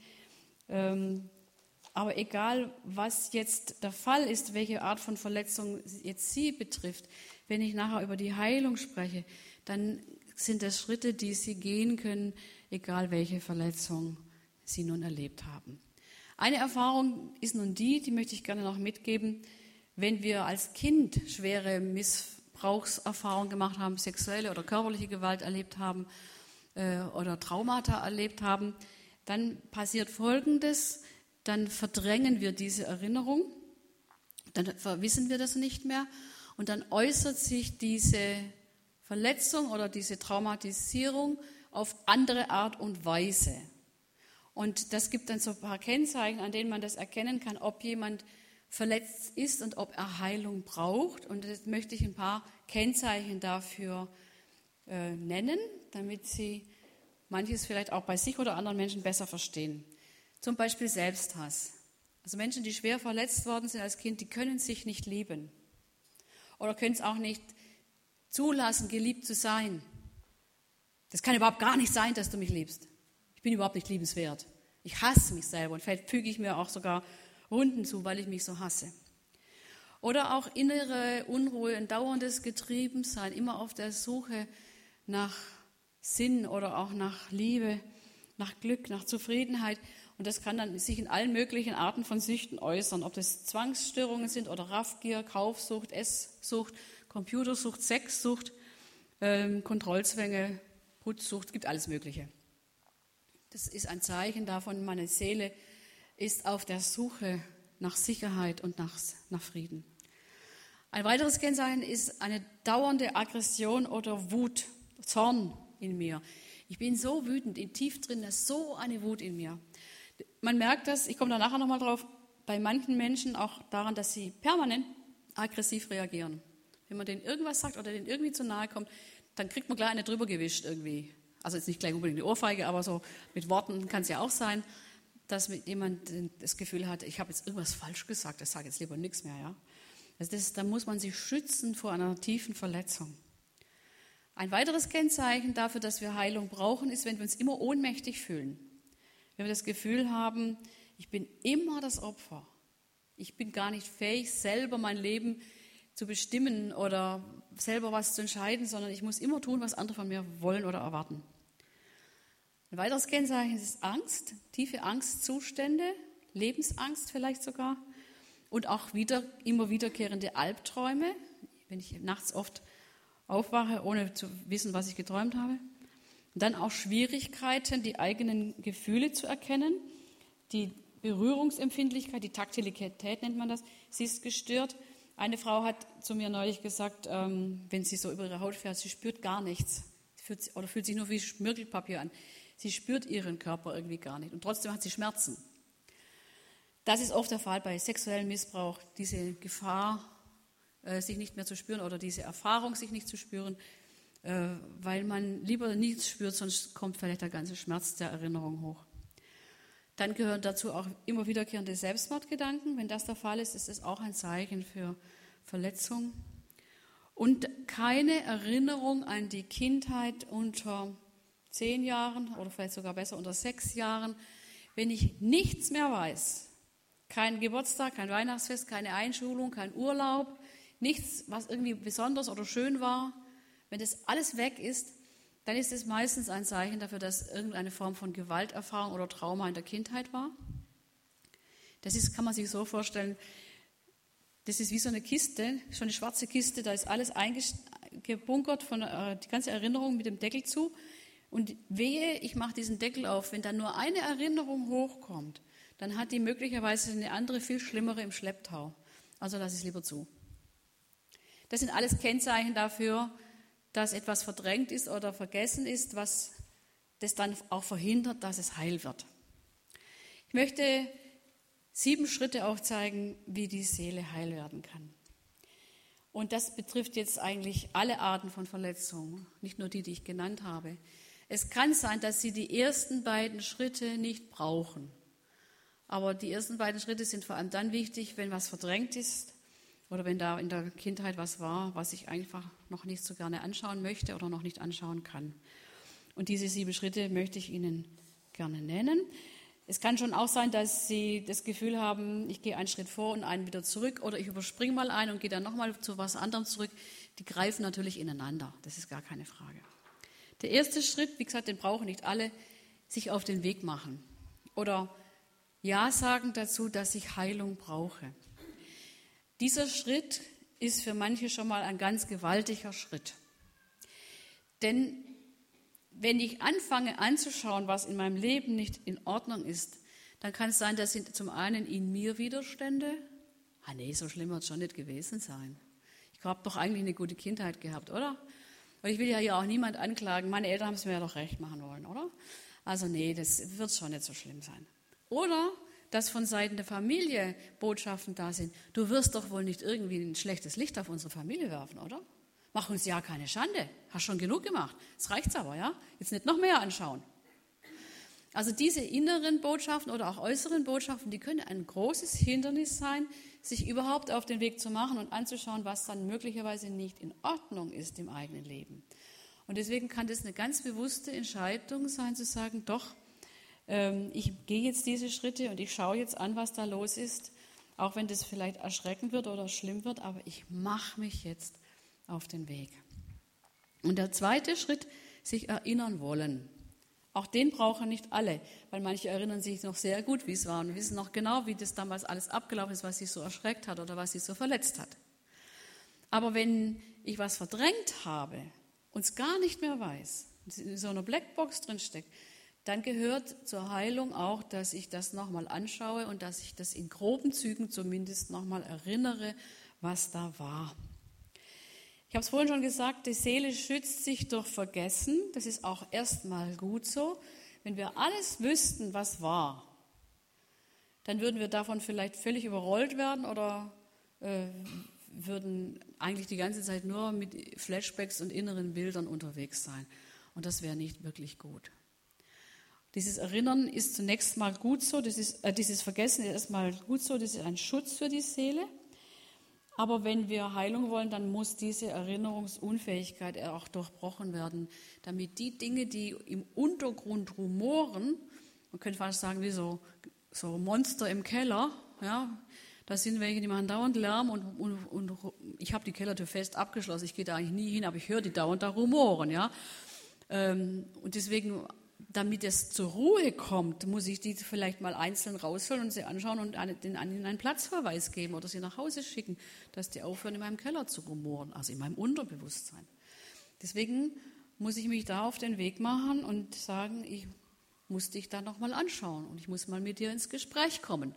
Aber egal, was jetzt der Fall ist, welche Art von Verletzung jetzt Sie betrifft, wenn ich nachher über die Heilung spreche, dann sind das Schritte, die Sie gehen können, egal welche Verletzung Sie nun erlebt haben. Eine Erfahrung ist nun die möchte ich gerne noch mitgeben, wenn wir als Kind schwere Missbrauchserfahrungen gemacht haben, sexuelle oder körperliche Gewalt erlebt haben oder Traumata erlebt haben, dann passiert Folgendes, dann verdrängen wir diese Erinnerung, dann wissen wir das nicht mehr und dann äußert sich diese Verletzung oder diese Traumatisierung auf andere Art und Weise. Und das gibt dann so ein paar Kennzeichen, an denen man das erkennen kann, ob jemand verletzt ist und ob er Heilung braucht. Und jetzt möchte ich ein paar Kennzeichen dafür nennen, damit Sie manches vielleicht auch bei sich oder anderen Menschen besser verstehen. Zum Beispiel Selbsthass. Also Menschen, die schwer verletzt worden sind als Kind, die können sich nicht lieben. Oder können es auch nicht zulassen, geliebt zu sein. Das kann überhaupt gar nicht sein, dass du mich liebst. Ich bin überhaupt nicht liebenswert. Ich hasse mich selber und vielleicht füge ich mir auch sogar Wunden zu, weil ich mich so hasse. Oder auch innere Unruhe, ein dauerndes Getriebensein, immer auf der Suche nach Sinn oder auch nach Liebe, nach Glück, nach Zufriedenheit. Und das kann dann sich in allen möglichen Arten von Süchten äußern, ob das Zwangsstörungen sind oder Raffgier, Kaufsucht, Esssucht, Computersucht, Sexsucht, Kontrollzwänge, Putzsucht, gibt alles Mögliche. Das ist ein Zeichen davon, meine Seele ist auf der Suche nach Sicherheit und nach Frieden. Ein weiteres Kennzeichen ist eine dauernde Aggression oder Wut, Zorn in mir. Ich bin so wütend, in tief drin, da ist so eine Wut in mir. Man merkt das, ich komme da nachher nochmal drauf, bei manchen Menschen auch daran, dass sie permanent aggressiv reagieren. Wenn man denen irgendwas sagt oder denen irgendwie zu nahe kommt, dann kriegt man gleich eine drüber gewischt irgendwie. Also jetzt nicht gleich unbedingt eine Ohrfeige, aber so mit Worten kann es ja auch sein, dass jemand das Gefühl hat, ich habe jetzt irgendwas falsch gesagt, ich sage jetzt lieber nichts mehr. Ja? Also da muss man sich schützen vor einer tiefen Verletzung. Ein weiteres Kennzeichen dafür, dass wir Heilung brauchen, ist, wenn wir uns immer ohnmächtig fühlen. Wenn wir das Gefühl haben, ich bin immer das Opfer. Ich bin gar nicht fähig, selber mein Leben zu bestimmen oder selber was zu entscheiden, sondern ich muss immer tun, was andere von mir wollen oder erwarten. Ein weiteres Kennzeichen ist Angst, tiefe Angstzustände, Lebensangst vielleicht sogar und auch immer wiederkehrende Albträume, wenn ich nachts oft aufwache, ohne zu wissen, was ich geträumt habe. Und dann auch Schwierigkeiten, die eigenen Gefühle zu erkennen, die Berührungsempfindlichkeit, die Taktilität nennt man das, sie ist gestört. Eine Frau hat zu mir neulich gesagt, wenn sie so über ihre Haut fährt, sie spürt gar nichts fühlt sich nur wie Schmirgelpapier an. Sie spürt ihren Körper irgendwie gar nicht und trotzdem hat sie Schmerzen. Das ist oft der Fall bei sexuellem Missbrauch, diese Gefahr, sich nicht mehr zu spüren oder diese Erfahrung, sich nicht zu spüren, weil man lieber nichts spürt, sonst kommt vielleicht der ganze Schmerz der Erinnerung hoch. Dann gehören dazu auch immer wiederkehrende Selbstmordgedanken. Wenn das der Fall ist, ist es auch ein Zeichen für Verletzung. Und keine Erinnerung an die Kindheit unter 10 Jahren oder vielleicht sogar besser unter 6 Jahren. Wenn ich nichts mehr weiß, kein Geburtstag, kein Weihnachtsfest, keine Einschulung, kein Urlaub, nichts, was irgendwie besonders oder schön war, wenn das alles weg ist, dann ist es meistens ein Zeichen dafür, dass irgendeine Form von Gewalterfahrung oder Trauma in der Kindheit war. Kann man sich so vorstellen, das ist wie so eine Kiste, schon eine schwarze Kiste, da ist alles eingebunkert, die ganze Erinnerung mit dem Deckel zu. Und wehe, ich mache diesen Deckel auf, wenn dann nur eine Erinnerung hochkommt, dann hat die möglicherweise eine andere, viel schlimmere im Schlepptau. Also lasse ich es lieber zu. Das sind alles Kennzeichen dafür, dass etwas verdrängt ist oder vergessen ist, was das dann auch verhindert, dass es heil wird. Ich möchte 7 Schritte aufzeigen, wie die Seele heil werden kann. Und das betrifft jetzt eigentlich alle Arten von Verletzungen, nicht nur die ich genannt habe. Es kann sein, dass Sie die ersten beiden Schritte nicht brauchen. Aber die ersten beiden Schritte sind vor allem dann wichtig, wenn was verdrängt ist oder wenn da in der Kindheit was war, was ich einfach noch nicht so gerne anschauen möchte oder noch nicht anschauen kann. Und diese 7 Schritte möchte ich Ihnen gerne nennen. Es kann schon auch sein, dass Sie das Gefühl haben, ich gehe einen Schritt vor und einen wieder zurück oder ich überspringe mal einen und gehe dann nochmal zu was anderem zurück. Die greifen natürlich ineinander, das ist gar keine Frage. Der erste Schritt, wie gesagt, den brauchen nicht alle, sich auf den Weg machen oder Ja sagen dazu, dass ich Heilung brauche. Dieser Schritt ist für manche schon mal ein ganz gewaltiger Schritt. Denn wenn ich anfange anzuschauen, was in meinem Leben nicht in Ordnung ist, dann kann es sein, dass sind zum einen in mir Widerstände. Nee, so schlimm wird es schon nicht gewesen sein. Ich habe doch eigentlich eine gute Kindheit gehabt, oder? Und ich will ja hier auch niemand anklagen. Meine Eltern haben es mir ja doch recht machen wollen, oder? Also nee, das wird schon nicht so schlimm sein. Oder dass von Seiten der Familie Botschaften da sind. Du wirst doch wohl nicht irgendwie ein schlechtes Licht auf unsere Familie werfen, oder? Mach uns ja keine Schande. Hast schon genug gemacht. Jetzt reicht's aber, ja? Jetzt nicht noch mehr anschauen. Also diese inneren Botschaften oder auch äußeren Botschaften, die können ein großes Hindernis sein, sich überhaupt auf den Weg zu machen und anzuschauen, was dann möglicherweise nicht in Ordnung ist im eigenen Leben. Und deswegen kann das eine ganz bewusste Entscheidung sein, zu sagen, doch, ich gehe jetzt diese Schritte und ich schaue jetzt an, was da los ist, auch wenn das vielleicht erschreckend wird oder schlimm wird, aber ich mache mich jetzt auf den Weg. Und der zweite Schritt, sich erinnern wollen. Auch den brauchen nicht alle, weil manche erinnern sich noch sehr gut, wie es war und wissen noch genau, wie das damals alles abgelaufen ist, was sie so erschreckt hat oder was sie so verletzt hat. Aber wenn ich was verdrängt habe und es gar nicht mehr weiß, in so einer Blackbox drinsteckt, dann gehört zur Heilung auch, dass ich das nochmal anschaue und dass ich das in groben Zügen zumindest nochmal erinnere, was da war. Ich habe es vorhin schon gesagt, die Seele schützt sich durch Vergessen. Das ist auch erstmal gut so. Wenn wir alles wüssten, was war, dann würden wir davon vielleicht völlig überrollt werden oder würden eigentlich die ganze Zeit nur mit Flashbacks und inneren Bildern unterwegs sein. Und das wäre nicht wirklich gut. Dieses Erinnern ist zunächst mal gut so, dieses Vergessen ist erstmal gut so, das ist ein Schutz für die Seele. Aber wenn wir Heilung wollen, dann muss diese Erinnerungsunfähigkeit auch durchbrochen werden, damit die Dinge, die im Untergrund rumoren, man könnte fast sagen wie so Monster im Keller, ja, da sind welche, die machen dauernd Lärm und ich habe die Kellertür fest abgeschlossen, ich gehe da eigentlich nie hin, aber ich höre die dauernd da rumoren, ja. Und deswegen, damit es zur Ruhe kommt, muss ich die vielleicht mal einzeln rausholen und sie anschauen und ihnen einen Platzverweis geben oder sie nach Hause schicken, dass die aufhören, in meinem Keller zu rumoren, also in meinem Unterbewusstsein. Deswegen muss ich mich da auf den Weg machen und sagen, ich muss dich da nochmal anschauen und ich muss mal mit dir ins Gespräch kommen.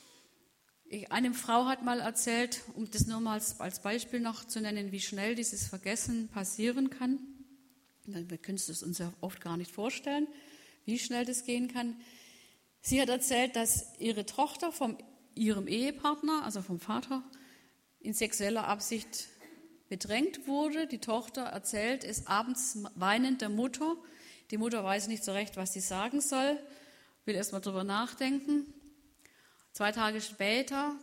Eine Frau hat mal erzählt, um das nur mal als Beispiel noch zu nennen, wie schnell dieses Vergessen passieren kann. Wir können es uns ja oft gar nicht vorstellen, wie schnell das gehen kann. Sie hat erzählt, dass ihre Tochter von ihrem Ehepartner, also vom Vater, in sexueller Absicht bedrängt wurde. Die Tochter erzählt es abends weinend der Mutter. Die Mutter weiß nicht so recht, was sie sagen soll, will erst mal drüber nachdenken. 2 Tage später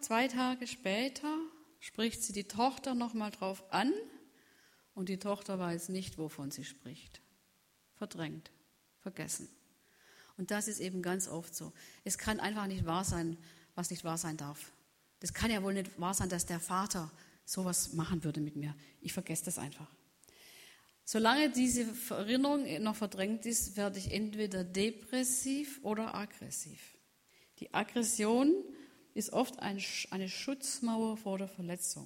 spricht sie die Tochter nochmal drauf an und die Tochter weiß nicht, wovon sie spricht. Verdrängt, vergessen. Und das ist eben ganz oft so. Es kann einfach nicht wahr sein, was nicht wahr sein darf. Das kann ja wohl nicht wahr sein, dass der Vater sowas machen würde mit mir. Ich vergesse das einfach. Solange diese Erinnerung noch verdrängt ist, werde ich entweder depressiv oder aggressiv. Die Aggression ist oft eine Schutzmauer vor der Verletzung.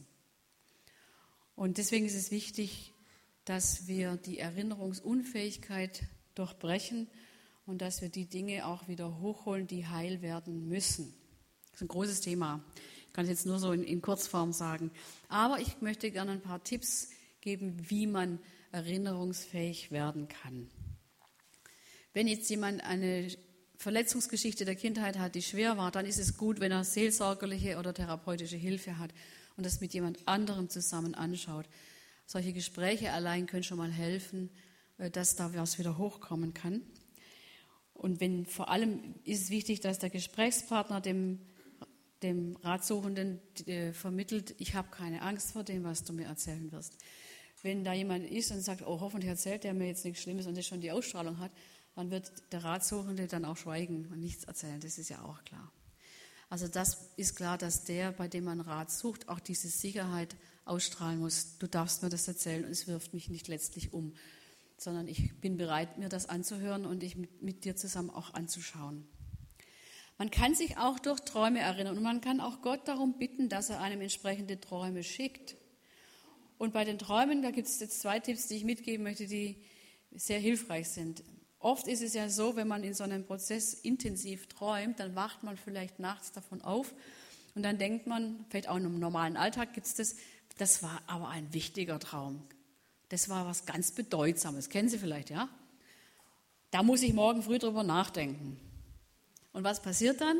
Und deswegen ist es wichtig, dass wir die Erinnerungsunfähigkeit durchbrechen und dass wir die Dinge auch wieder hochholen, die heil werden müssen. Das ist ein großes Thema. Ich kann es jetzt nur so in Kurzform sagen. Aber ich möchte gerne ein paar Tipps geben, wie man erinnerungsfähig werden kann. Wenn jetzt jemand eine Verletzungsgeschichte der Kindheit hat, die schwer war, dann ist es gut, wenn er seelsorgerliche oder therapeutische Hilfe hat und das mit jemand anderem zusammen anschaut. Solche Gespräche allein können schon mal helfen, dass da was wieder hochkommen kann. Und vor allem ist es wichtig, dass der Gesprächspartner dem Ratsuchenden vermittelt, ich habe keine Angst vor dem, was du mir erzählen wirst. Wenn da jemand ist und sagt, oh, hoffentlich erzählt der mir jetzt nichts Schlimmes und das schon die Ausstrahlung hat, dann wird der Ratsuchende dann auch schweigen und nichts erzählen. Das ist ja auch klar. Also das ist klar, dass der, bei dem man Rat sucht, auch diese Sicherheit ausstrahlen muss. Du darfst mir das erzählen und es wirft mich nicht letztlich um, sondern ich bin bereit, mir das anzuhören und ich mit dir zusammen auch anzuschauen. Man kann sich auch durch Träume erinnern und man kann auch Gott darum bitten, dass er einem entsprechende Träume schickt. Und bei den Träumen, da gibt es jetzt 2 Tipps, die ich mitgeben möchte, die sehr hilfreich sind. Oft ist es ja so, wenn man in so einem Prozess intensiv träumt, dann wacht man vielleicht nachts davon auf und dann denkt man, vielleicht auch im normalen Alltag gibt es das war aber ein wichtiger Traum. Das war was ganz Bedeutsames. Kennen Sie vielleicht, ja? Da muss ich morgen früh drüber nachdenken. Und was passiert dann?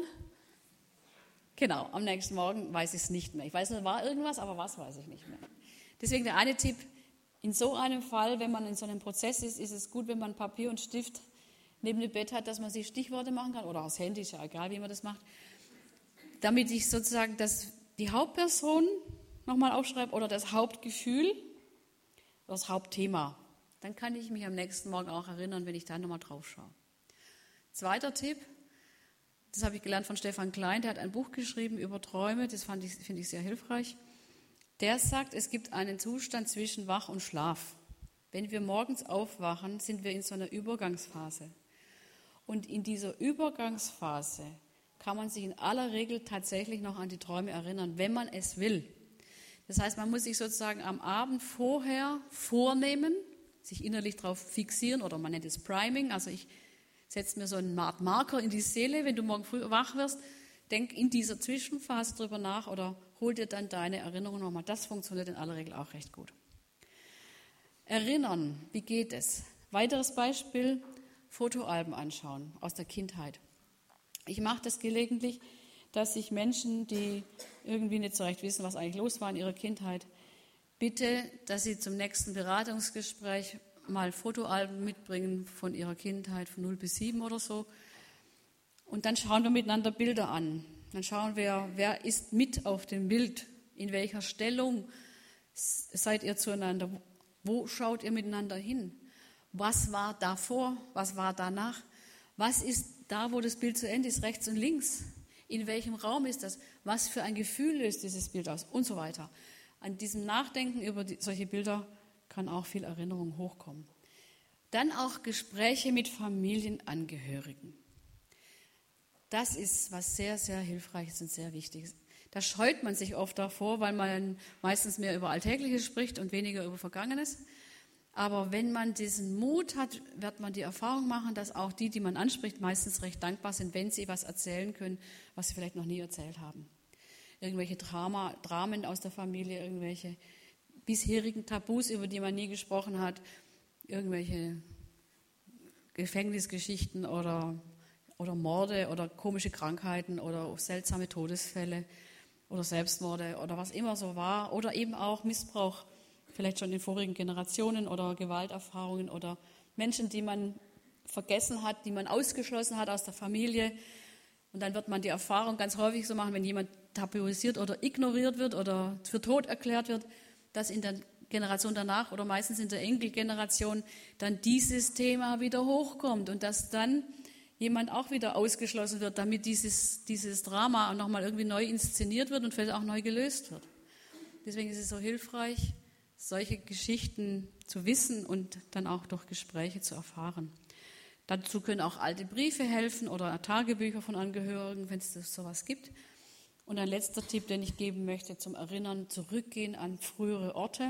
Genau, am nächsten Morgen weiß ich es nicht mehr. Ich weiß nur, war irgendwas, aber was weiß ich nicht mehr. Deswegen der eine Tipp, in so einem Fall, wenn man in so einem Prozess ist, ist es gut, wenn man Papier und Stift neben dem Bett hat, dass man sich Stichworte machen kann oder aufs Handy, ist ja egal, wie man das macht, damit ich sozusagen die Hauptperson nochmal aufschreibe oder das Hauptgefühl oder das Hauptthema. Dann kann ich mich am nächsten Morgen auch erinnern, wenn ich da nochmal drauf schaue. 2. Tipp, das habe ich gelernt von Stefan Klein, der hat ein Buch geschrieben über Träume, das finde ich sehr hilfreich. Der sagt, es gibt einen Zustand zwischen Wach und Schlaf. Wenn wir morgens aufwachen, sind wir in so einer Übergangsphase. Und in dieser Übergangsphase kann man sich in aller Regel tatsächlich noch an die Träume erinnern, wenn man es will. Das heißt, man muss sich sozusagen am Abend vorher vornehmen, sich innerlich darauf fixieren oder man nennt es Priming. Also ich setze mir so eine Art Marker in die Seele, wenn du morgen früh wach wirst, denk in dieser Zwischenphase drüber nach oder hol dir dann deine Erinnerung nochmal. Das funktioniert in aller Regel auch recht gut. Erinnern, wie geht es? Weiteres Beispiel, Fotoalben anschauen aus der Kindheit. Ich mache das gelegentlich, dass ich Menschen, die irgendwie nicht so recht wissen, was eigentlich los war in ihrer Kindheit, bitte, dass sie zum nächsten Beratungsgespräch mal Fotoalben mitbringen von ihrer Kindheit, von 0 bis 7 oder so. Und dann schauen wir miteinander Bilder an. Dann schauen wir, wer ist mit auf dem Bild, in welcher Stellung seid ihr zueinander, wo schaut ihr miteinander hin, was war davor, was war danach, was ist da, wo das Bild zu Ende ist, rechts und links, in welchem Raum ist das, was für ein Gefühl löst dieses Bild aus und so weiter. An diesem Nachdenken über solche Bilder kann auch viel Erinnerung hochkommen. Dann auch Gespräche mit Familienangehörigen. Das ist was sehr, sehr Hilfreiches und sehr Wichtiges. Da scheut man sich oft davor, weil man meistens mehr über Alltägliches spricht und weniger über Vergangenes. Aber wenn man diesen Mut hat, wird man die Erfahrung machen, dass auch die man anspricht, meistens recht dankbar sind, wenn sie was erzählen können, was sie vielleicht noch nie erzählt haben. Irgendwelche Dramen aus der Familie, irgendwelche bisherigen Tabus, über die man nie gesprochen hat, irgendwelche Gefängnisgeschichten oder Morde oder komische Krankheiten oder seltsame Todesfälle oder Selbstmorde oder was immer so war oder eben auch Missbrauch, vielleicht schon in vorigen Generationen oder Gewalterfahrungen oder Menschen, die man vergessen hat, die man ausgeschlossen hat aus der Familie. Und dann wird man die Erfahrung ganz häufig so machen, wenn jemand tabuisiert oder ignoriert wird oder für tot erklärt wird, dass in der Generation danach oder meistens in der Enkelgeneration dann dieses Thema wieder hochkommt und dass dann jemand auch wieder ausgeschlossen wird, damit dieses Drama nochmal irgendwie neu inszeniert wird und vielleicht auch neu gelöst wird. Deswegen ist es so hilfreich, solche Geschichten zu wissen und dann auch durch Gespräche zu erfahren. Dazu können auch alte Briefe helfen oder Tagebücher von Angehörigen, wenn es sowas gibt. Und ein letzter Tipp, den ich geben möchte zum Erinnern, zurückgehen an frühere Orte.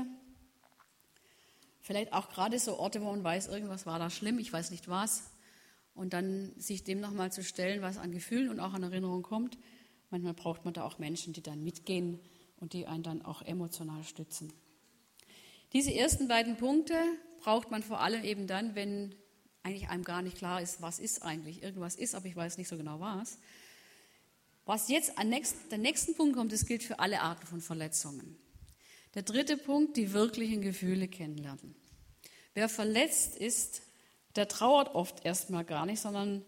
Vielleicht auch gerade so Orte, wo man weiß, irgendwas war da schlimm, ich weiß nicht was. Und dann sich dem nochmal zu stellen, was an Gefühlen und auch an Erinnerungen kommt. Manchmal braucht man da auch Menschen, die dann mitgehen und die einen dann auch emotional stützen. Diese ersten beiden Punkte braucht man vor allem eben dann, wenn eigentlich einem gar nicht klar ist, was ist eigentlich. Irgendwas ist, aber ich weiß nicht so genau was. Was jetzt der nächsten Punkt kommt, das gilt für alle Arten von Verletzungen. Der dritte Punkt, die wirklichen Gefühle kennenlernen. Wer verletzt ist, der trauert oft erstmal gar nicht, sondern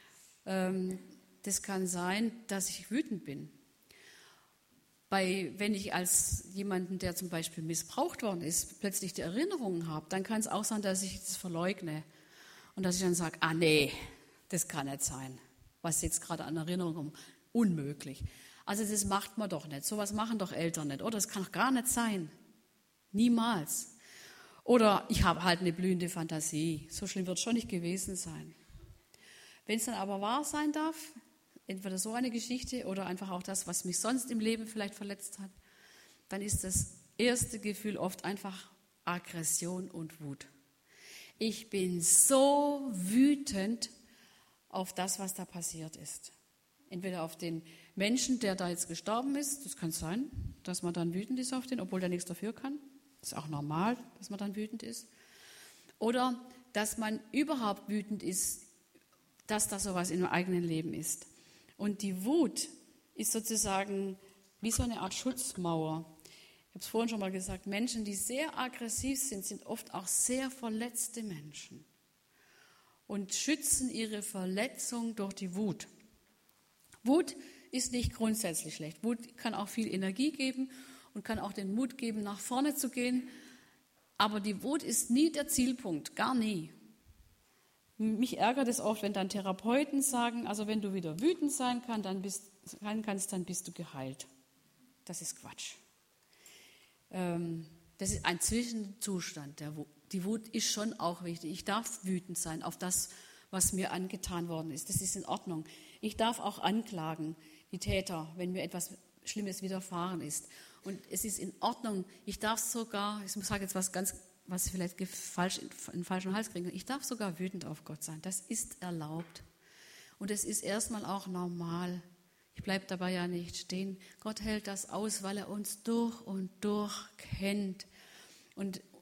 das kann sein, dass ich wütend bin. Wenn ich als jemanden, der zum Beispiel missbraucht worden ist, plötzlich die Erinnerungen habe, dann kann es auch sein, dass ich das verleugne und dass ich dann sage, nee, das kann nicht sein, was jetzt gerade an Erinnerungen kommt. Unmöglich. Also das macht man doch nicht. Sowas machen doch Eltern nicht. Oder das kann doch gar nicht sein. Niemals. Oder ich habe halt eine blühende Fantasie. So schlimm wird es schon nicht gewesen sein. Wenn es dann aber wahr sein darf, entweder so eine Geschichte oder einfach auch das, was mich sonst im Leben vielleicht verletzt hat, dann ist das erste Gefühl oft einfach Aggression und Wut. Ich bin so wütend auf das, was da passiert ist. Entweder auf den Menschen, der da jetzt gestorben ist, das kann sein, dass man dann wütend ist auf den, obwohl der nichts dafür kann. Das ist auch normal, dass man dann wütend ist. Oder dass man überhaupt wütend ist, dass da sowas im eigenen Leben ist. Und die Wut ist sozusagen wie so eine Art Schutzmauer. Ich habe es vorhin schon mal gesagt, Menschen, die sehr aggressiv sind, sind oft auch sehr verletzte Menschen und schützen ihre Verletzung durch die Wut. Wut ist nicht grundsätzlich schlecht. Wut kann auch viel Energie geben und kann auch den Mut geben, nach vorne zu gehen. Aber die Wut ist nie der Zielpunkt, gar nie. Mich ärgert es oft, wenn dann Therapeuten sagen, also wenn du wieder wütend sein kannst, dann bist du geheilt. Das ist Quatsch. Das ist ein Zwischenzustand. Die Wut ist schon auch wichtig. Ich darf wütend sein auf das, was mir angetan worden ist. Das ist in Ordnung. Ich darf auch anklagen, die Täter, wenn mir etwas Schlimmes widerfahren ist. Und es ist in Ordnung. Ich darf sogar, ich sage jetzt was vielleicht falsch in den falschen Hals kriegen, ich darf sogar wütend auf Gott sein. Das ist erlaubt. Und es ist erstmal auch normal. Ich bleibe dabei ja nicht stehen. Gott hält das aus, weil er uns durch und durch kennt. Und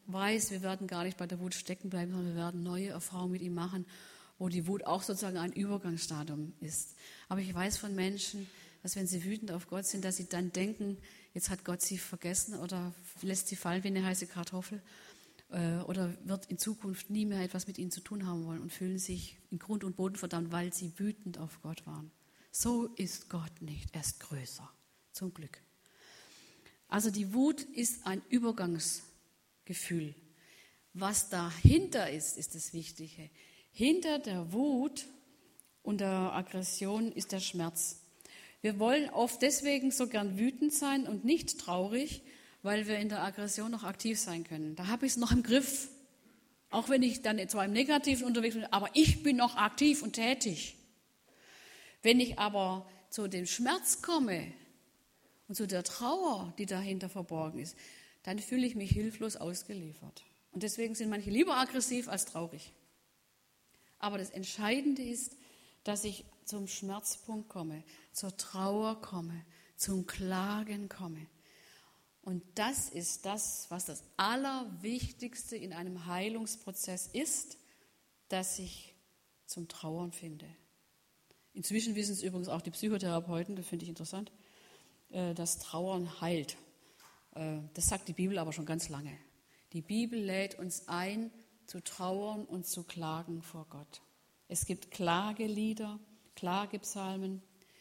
weiß, wir werden gar nicht bei der Wut stecken bleiben, sondern wir werden neue Erfahrungen mit ihm machen, wo die Wut auch sozusagen ein Übergangsstadium ist. Aber ich weiß von Menschen, dass wenn sie wütend auf Gott sind, dass sie dann denken, jetzt hat Gott sie vergessen oder lässt sie fallen wie eine heiße Kartoffel oder wird in Zukunft nie mehr etwas mit ihnen zu tun haben wollen und fühlen sich in Grund und Boden verdammt, weil sie wütend auf Gott waren. So ist Gott nicht, er ist größer, zum Glück. Also die Wut ist ein Übergangsgefühl. Was dahinter ist, ist das Wichtige. Hinter der Wut und der Aggression ist der Schmerz. Wir wollen oft deswegen so gern wütend sein und nicht traurig, weil wir in der Aggression noch aktiv sein können. Da habe ich es noch im Griff. Auch wenn ich dann zwar im Negativen unterwegs bin, aber ich bin noch aktiv und tätig. Wenn ich aber zu dem Schmerz komme und zu der Trauer, die dahinter verborgen ist, dann fühle ich mich hilflos ausgeliefert. Und deswegen sind manche lieber aggressiv als traurig. Aber das Entscheidende ist, dass ich zum Schmerzpunkt komme, zur Trauer komme, zum Klagen komme. Und das ist das, was das Allerwichtigste in einem Heilungsprozess ist, dass ich zum Trauern finde. Inzwischen wissen es übrigens auch die Psychotherapeuten, das finde ich interessant, dass Trauern heilt. Das sagt die Bibel aber schon ganz lange. Die Bibel lädt uns ein, zu trauern und zu klagen vor Gott. Es gibt Klagelieder, Klagepsalmen.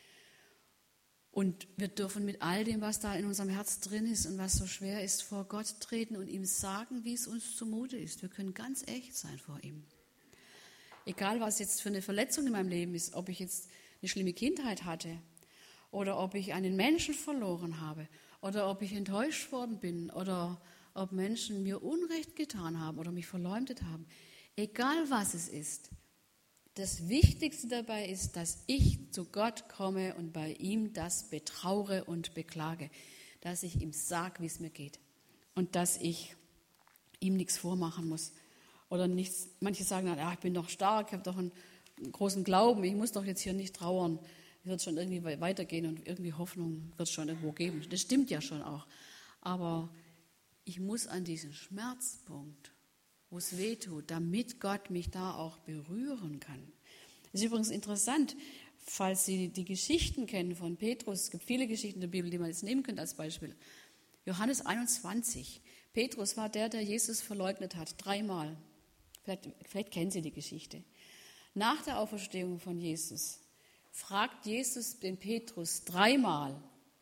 Und wir dürfen mit all dem, was da in unserem Herz drin ist und was so schwer ist, vor Gott treten und ihm sagen, wie es uns zumute ist. Wir können ganz echt sein vor ihm. Egal, was jetzt für eine Verletzung in meinem Leben ist, ob ich jetzt eine schlimme Kindheit hatte oder ob ich einen Menschen verloren habe oder ob ich enttäuscht worden bin oder ob Menschen mir Unrecht getan haben oder mich verleumdet haben. Egal, was es ist. Das Wichtigste dabei ist, dass ich zu Gott komme und bei ihm das betraure und beklage, dass ich ihm sage, wie es mir geht und dass ich ihm nichts vormachen muss oder nichts. Manche sagen dann, ja, ich bin doch stark, ich habe doch einen großen Glauben, ich muss doch jetzt hier nicht trauern, es wird schon irgendwie weitergehen und irgendwie Hoffnung wird es schon irgendwo geben. Das stimmt ja schon auch, aber ich muss an diesen Schmerzpunkt, wo es weh tut, damit Gott mich da auch berühren kann. Das ist übrigens interessant, falls Sie die Geschichten kennen von Petrus. Es gibt viele Geschichten in der Bibel, die man jetzt nehmen könnte als Beispiel. Johannes 21. Petrus war der Jesus verleugnet hat, 3-mal. Vielleicht kennen Sie die Geschichte. Nach der Auferstehung von Jesus fragt Jesus den Petrus 3-mal,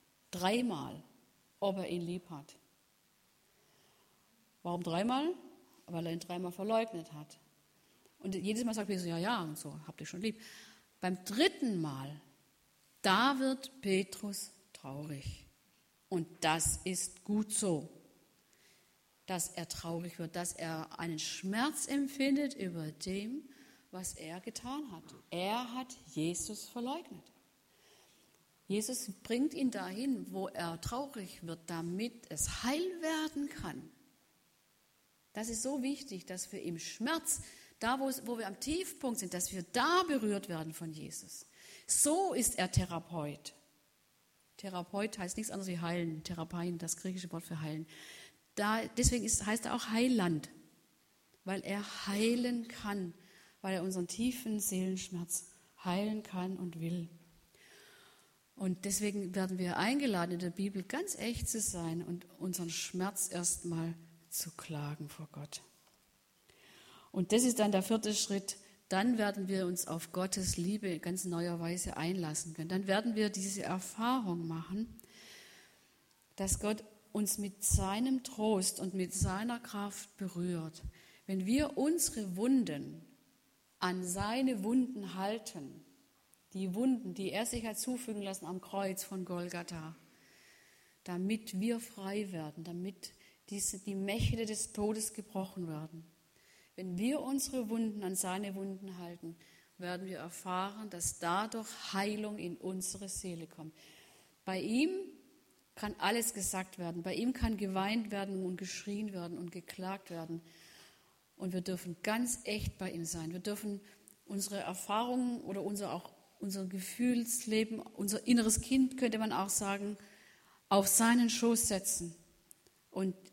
ob er ihn lieb hat. Warum 3-mal? Weil er ihn 3-mal verleugnet hat. Und jedes Mal sagt Petrus, ja, und so, habt ihr schon lieb. Beim 3. Mal, da wird Petrus traurig. Und das ist gut so, dass er traurig wird, dass er einen Schmerz empfindet über dem, was er getan hat. Er hat Jesus verleugnet. Jesus bringt ihn dahin, wo er traurig wird, damit es heil werden kann. Das ist so wichtig, dass wir im Schmerz, da wo wir am Tiefpunkt sind, dass wir da berührt werden von Jesus. So ist er Therapeut. Therapeut heißt nichts anderes wie heilen. Therapein, das griechische Wort für heilen. Deswegen heißt er auch Heiland, weil er heilen kann, weil er unseren tiefen Seelenschmerz heilen kann und will. Und deswegen werden wir eingeladen, in der Bibel ganz echt zu sein und unseren Schmerz erstmal zu klagen vor Gott. Und das ist dann der 4. Schritt. Dann werden wir uns auf Gottes Liebe in ganz neuer Weise einlassen können. Dann werden wir diese Erfahrung machen, dass Gott uns mit seinem Trost und mit seiner Kraft berührt. Wenn wir unsere Wunden an seine Wunden halten, die Wunden, die er sich hat zufügen lassen am Kreuz von Golgatha, damit wir frei werden, damit die Mächte des Todes gebrochen werden. Wenn wir unsere Wunden an seine Wunden halten, werden wir erfahren, dass dadurch Heilung in unsere Seele kommt. Bei ihm kann alles gesagt werden. Bei ihm kann geweint werden und geschrien werden und geklagt werden. Und wir dürfen ganz echt bei ihm sein. Wir dürfen unsere Erfahrungen oder unser Gefühlsleben, unser inneres Kind, könnte man auch sagen, auf seinen Schoß setzen und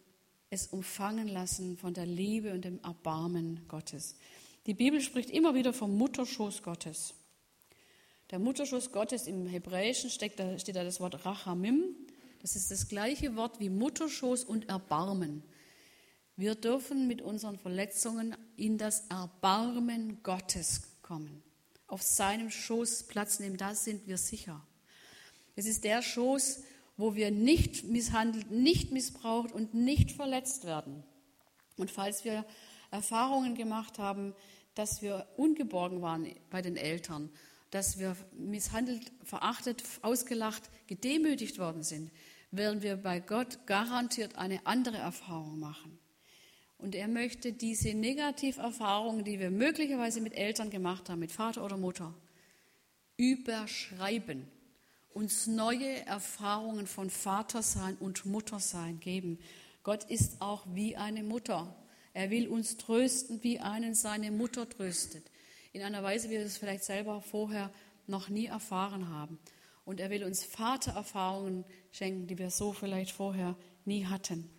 es umfangen lassen von der Liebe und dem Erbarmen Gottes. Die Bibel spricht immer wieder vom Mutterschoß Gottes. Der Mutterschoß Gottes im Hebräischen steht da das Wort Rachamim. Das ist das gleiche Wort wie Mutterschoß und Erbarmen. Wir dürfen mit unseren Verletzungen in das Erbarmen Gottes kommen. Auf seinem Schoß Platz nehmen, da sind wir sicher. Es ist der Schoß, wo wir nicht misshandelt, nicht missbraucht und nicht verletzt werden. Und falls wir Erfahrungen gemacht haben, dass wir ungeborgen waren bei den Eltern, dass wir misshandelt, verachtet, ausgelacht, gedemütigt worden sind, werden wir bei Gott garantiert eine andere Erfahrung machen. Und er möchte diese Negativerfahrungen, die wir möglicherweise mit Eltern gemacht haben, mit Vater oder Mutter, überschreiben, uns neue Erfahrungen von Vatersein und Muttersein geben. Gott ist auch wie eine Mutter. Er will uns trösten, wie einen seine Mutter tröstet. In einer Weise, wie wir es vielleicht selber vorher noch nie erfahren haben. Und er will uns Vatererfahrungen schenken, die wir so vielleicht vorher nie hatten.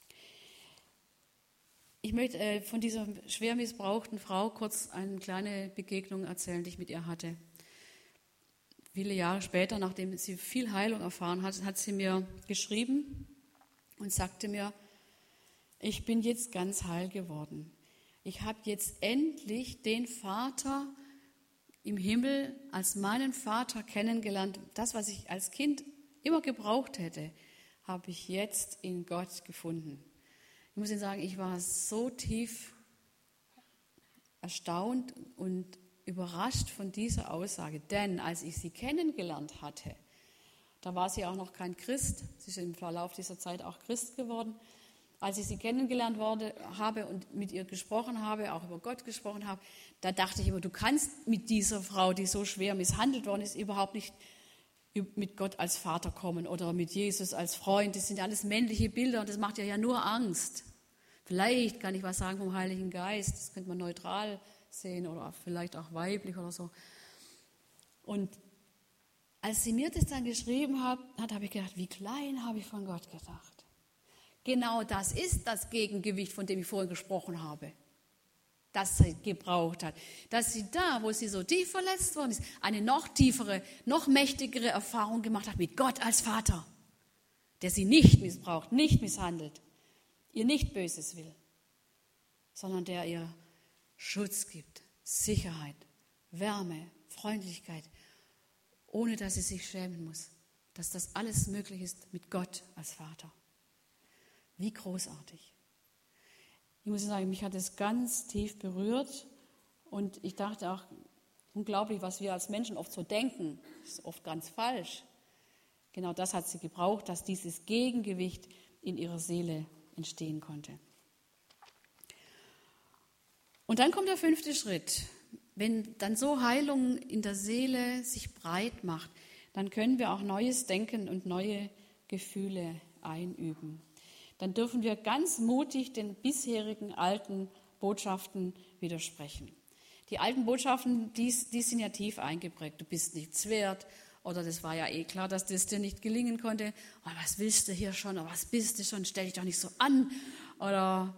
Ich möchte von dieser schwer missbrauchten Frau kurz eine kleine Begegnung erzählen, die ich mit ihr hatte. Viele Jahre später, nachdem sie viel Heilung erfahren hat, hat sie mir geschrieben und sagte mir, ich bin jetzt ganz heil geworden. Ich habe jetzt endlich den Vater im Himmel als meinen Vater kennengelernt. Das, was ich als Kind immer gebraucht hätte, habe ich jetzt in Gott gefunden. Ich muss Ihnen sagen, ich war so tief erstaunt und überrascht von dieser Aussage. Denn als ich sie kennengelernt hatte, da war sie auch noch kein Christ. Sie ist im Verlauf dieser Zeit auch Christ geworden. Als ich sie kennengelernt habe und mit ihr gesprochen habe, auch über Gott gesprochen habe, da dachte ich immer, du kannst mit dieser Frau, die so schwer misshandelt worden ist, überhaupt nicht mit Gott als Vater kommen oder mit Jesus als Freund. Das sind alles männliche Bilder und das macht ja nur Angst. Vielleicht kann ich was sagen vom Heiligen Geist, das könnte man neutral sehen oder vielleicht auch weiblich oder so. Und als sie mir das dann geschrieben hat, habe ich gedacht, wie klein habe ich von Gott gedacht. Genau das ist das Gegengewicht, von dem ich vorhin gesprochen habe, das sie gebraucht hat. Dass sie da, wo sie so tief verletzt worden ist, eine noch tiefere, noch mächtigere Erfahrung gemacht hat mit Gott als Vater, der sie nicht missbraucht, nicht misshandelt, ihr nicht Böses will, sondern der ihr Schutz gibt, Sicherheit, Wärme, Freundlichkeit, ohne dass sie sich schämen muss, dass das alles möglich ist mit Gott als Vater. Wie großartig. Ich muss sagen, mich hat es ganz tief berührt und ich dachte auch, unglaublich, was wir als Menschen oft so denken, ist oft ganz falsch. Genau das hat sie gebraucht, dass dieses Gegengewicht in ihrer Seele entstehen konnte. Und dann kommt der 5. Schritt. Wenn dann so Heilung in der Seele sich breit macht, dann können wir auch neues Denken und neue Gefühle einüben. Dann dürfen wir ganz mutig den bisherigen alten Botschaften widersprechen. Die alten Botschaften, die sind ja tief eingeprägt. Du bist nichts wert oder das war ja eh klar, dass das dir nicht gelingen konnte. Oh, was willst du hier schon oder was bist du schon, stell dich doch nicht so an oder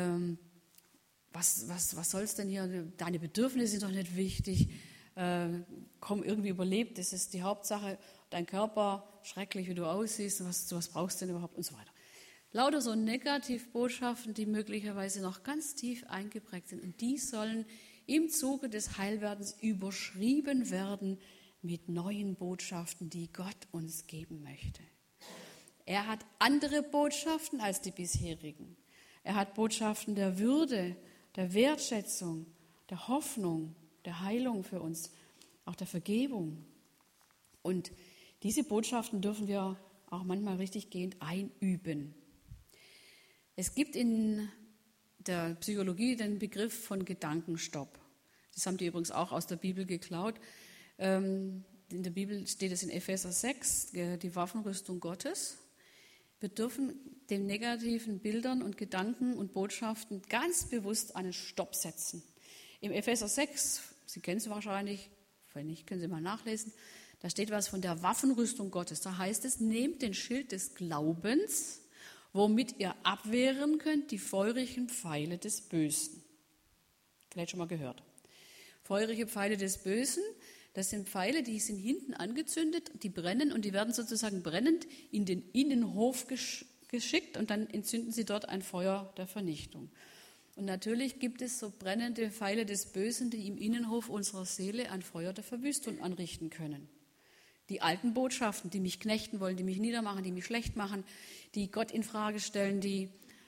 was soll's denn hier, deine Bedürfnisse sind doch nicht wichtig, komm irgendwie überlebt, das ist die Hauptsache, dein Körper, schrecklich wie du aussiehst, was brauchst du denn überhaupt und so weiter. Lauter so Negativbotschaften, die möglicherweise noch ganz tief eingeprägt sind und die sollen im Zuge des Heilwerdens überschrieben werden mit neuen Botschaften, die Gott uns geben möchte. Er hat andere Botschaften als die bisherigen. Er hat Botschaften der Würde, der Wertschätzung, der Hoffnung, der Heilung für uns, auch der Vergebung. Und diese Botschaften dürfen wir auch manchmal richtig gehend einüben. Es gibt in der Psychologie den Begriff von Gedankenstopp. Das haben die übrigens auch aus der Bibel geklaut. In der Bibel steht es in Epheser 6, die Waffenrüstung Gottes. Wir dürfen den negativen Bildern und Gedanken und Botschaften ganz bewusst einen Stopp setzen. Im Epheser 6, Sie kennen es wahrscheinlich, wenn nicht, können Sie mal nachlesen, da steht was von der Waffenrüstung Gottes. Da heißt es, nehmt den Schild des Glaubens womit ihr abwehren könnt die feurigen Pfeile des Bösen. Vielleicht schon mal gehört. Feurige Pfeile des Bösen, das sind Pfeile, die sind hinten angezündet, die brennen und die werden sozusagen brennend in den Innenhof geschickt und dann entzünden sie dort ein Feuer der Vernichtung. Und natürlich gibt es so brennende Pfeile des Bösen, die im Innenhof unserer Seele ein Feuer der Verwüstung anrichten können. Die alten Botschaften, die mich knechten wollen, die mich niedermachen, die mich schlecht machen, die Gott in Frage stellen, die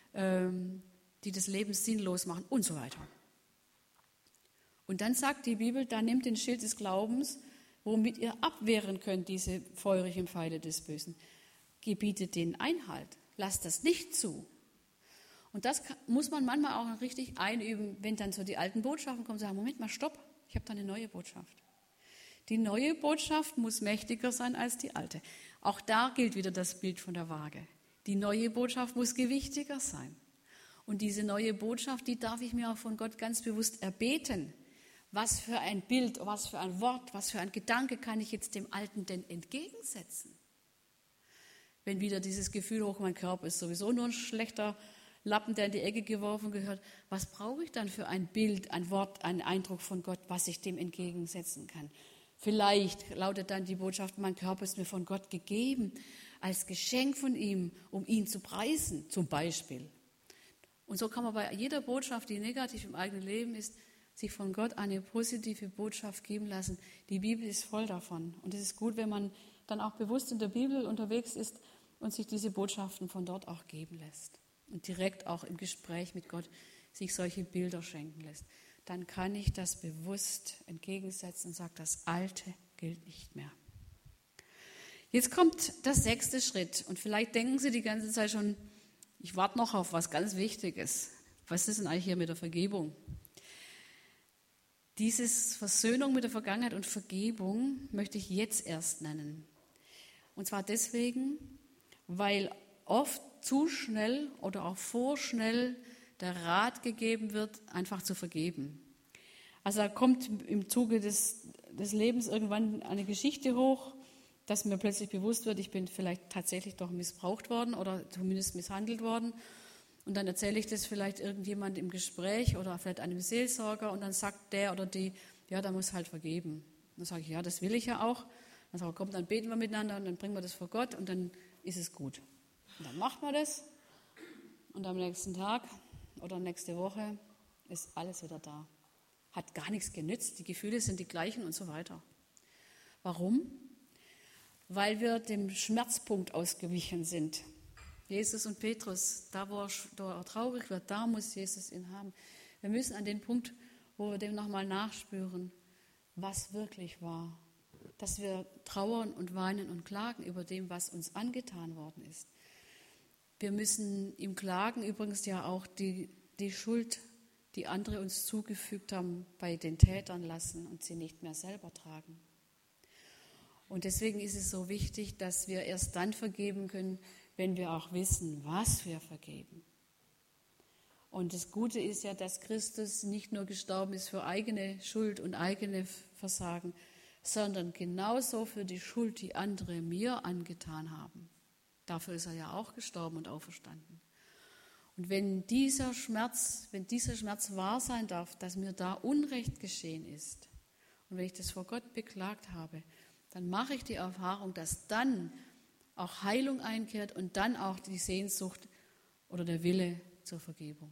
das Leben sinnlos machen und so weiter. Und dann sagt die Bibel, da nehmt den Schild des Glaubens, womit ihr abwehren könnt, diese feurigen Pfeile des Bösen. Gebietet denen Einhalt. Lasst das nicht zu. Und das muss man manchmal auch richtig einüben, wenn dann so die alten Botschaften kommen und sagen, Moment mal, stopp, ich habe da eine neue Botschaft. Die neue Botschaft muss mächtiger sein als die alte. Auch da gilt wieder das Bild von der Waage. Die neue Botschaft muss gewichtiger sein. Und diese neue Botschaft, die darf ich mir auch von Gott ganz bewusst erbeten. Was für ein Bild, was für ein Wort, was für ein Gedanke kann ich jetzt dem Alten denn entgegensetzen? Wenn wieder dieses Gefühl hoch, mein Körper ist sowieso nur ein schlechter Lappen, der in die Ecke geworfen gehört. Was brauche ich dann für ein Bild, ein Wort, einen Eindruck von Gott, was ich dem entgegensetzen kann? Vielleicht lautet dann die Botschaft, mein Körper ist mir von Gott gegeben, als Geschenk von ihm, um ihn zu preisen, zum Beispiel. Und so kann man bei jeder Botschaft, die negativ im eigenen Leben ist, sich von Gott eine positive Botschaft geben lassen. Die Bibel ist voll davon. Und es ist gut, wenn man dann auch bewusst in der Bibel unterwegs ist und sich diese Botschaften von dort auch geben lässt. Und direkt auch im Gespräch mit Gott sich solche Bilder schenken lässt. Dann kann ich das bewusst entgegensetzen und sage, das Alte gilt nicht mehr. Jetzt kommt der 6. Schritt. Und vielleicht denken Sie die ganze Zeit schon, ich warte noch auf was ganz Wichtiges. Was ist denn eigentlich hier mit der Vergebung? Dieses Versöhnung mit der Vergangenheit und Vergebung möchte ich jetzt erst nennen. Und zwar deswegen, weil oft zu schnell oder auch vorschnell der Rat gegeben wird, einfach zu vergeben. Also da kommt im Zuge des Lebens irgendwann eine Geschichte hoch, dass mir plötzlich bewusst wird, ich bin vielleicht tatsächlich doch missbraucht worden oder zumindest misshandelt worden. Und dann erzähle ich das vielleicht irgendjemand im Gespräch oder vielleicht einem Seelsorger und dann sagt der oder die, ja, da muss halt vergeben. Dann sage ich, ja, das will ich ja auch. Dann sage ich, komm, dann beten wir miteinander und dann bringen wir das vor Gott und dann ist es gut. Und dann macht man das und am nächsten Tag oder nächste Woche ist alles wieder da. Hat gar nichts genützt, die Gefühle sind die gleichen und so weiter. Warum? Weil wir dem Schmerzpunkt ausgewichen sind. Jesus und Petrus, da wo er traurig wird, da muss Jesus ihn haben. Wir müssen an den Punkt, wo wir dem nochmal nachspüren, was wirklich war. Dass wir trauern und weinen und klagen über dem, was uns angetan worden ist. Wir müssen ihm klagen, übrigens ja auch die Schuld, die andere uns zugefügt haben, bei den Tätern lassen und sie nicht mehr selber tragen. Und deswegen ist es so wichtig, dass wir erst dann vergeben können, wenn wir auch wissen, was wir vergeben. Und das Gute ist ja, dass Christus nicht nur gestorben ist für eigene Schuld und eigene Versagen, sondern genauso für die Schuld, die andere mir angetan haben. Dafür ist er ja auch gestorben und auferstanden. Und wenn dieser Schmerz wahr sein darf, dass mir da Unrecht geschehen ist, und wenn ich das vor Gott beklagt habe, dann mache ich die Erfahrung, dass dann auch Heilung einkehrt und dann auch die Sehnsucht oder der Wille zur Vergebung.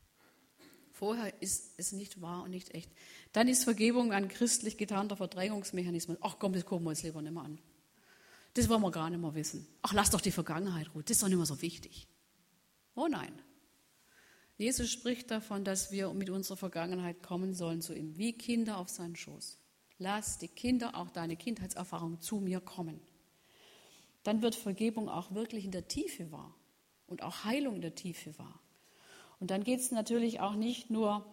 Vorher ist es nicht wahr und nicht echt. Dann ist Vergebung ein christlich getarnter Verdrängungsmechanismus. Ach komm, das gucken wir uns lieber nicht mehr an. Das wollen wir gar nicht mehr wissen. Ach, lass doch die Vergangenheit ruhen, das ist doch nicht mehr so wichtig. Oh nein. Jesus spricht davon, dass wir mit unserer Vergangenheit kommen sollen zu ihm, wie Kinder auf seinen Schoß. Lass die Kinder, auch deine Kindheitserfahrung, zu mir kommen. Dann wird Vergebung auch wirklich in der Tiefe wahr und auch Heilung in der Tiefe wahr. Und dann geht es natürlich auch nicht nur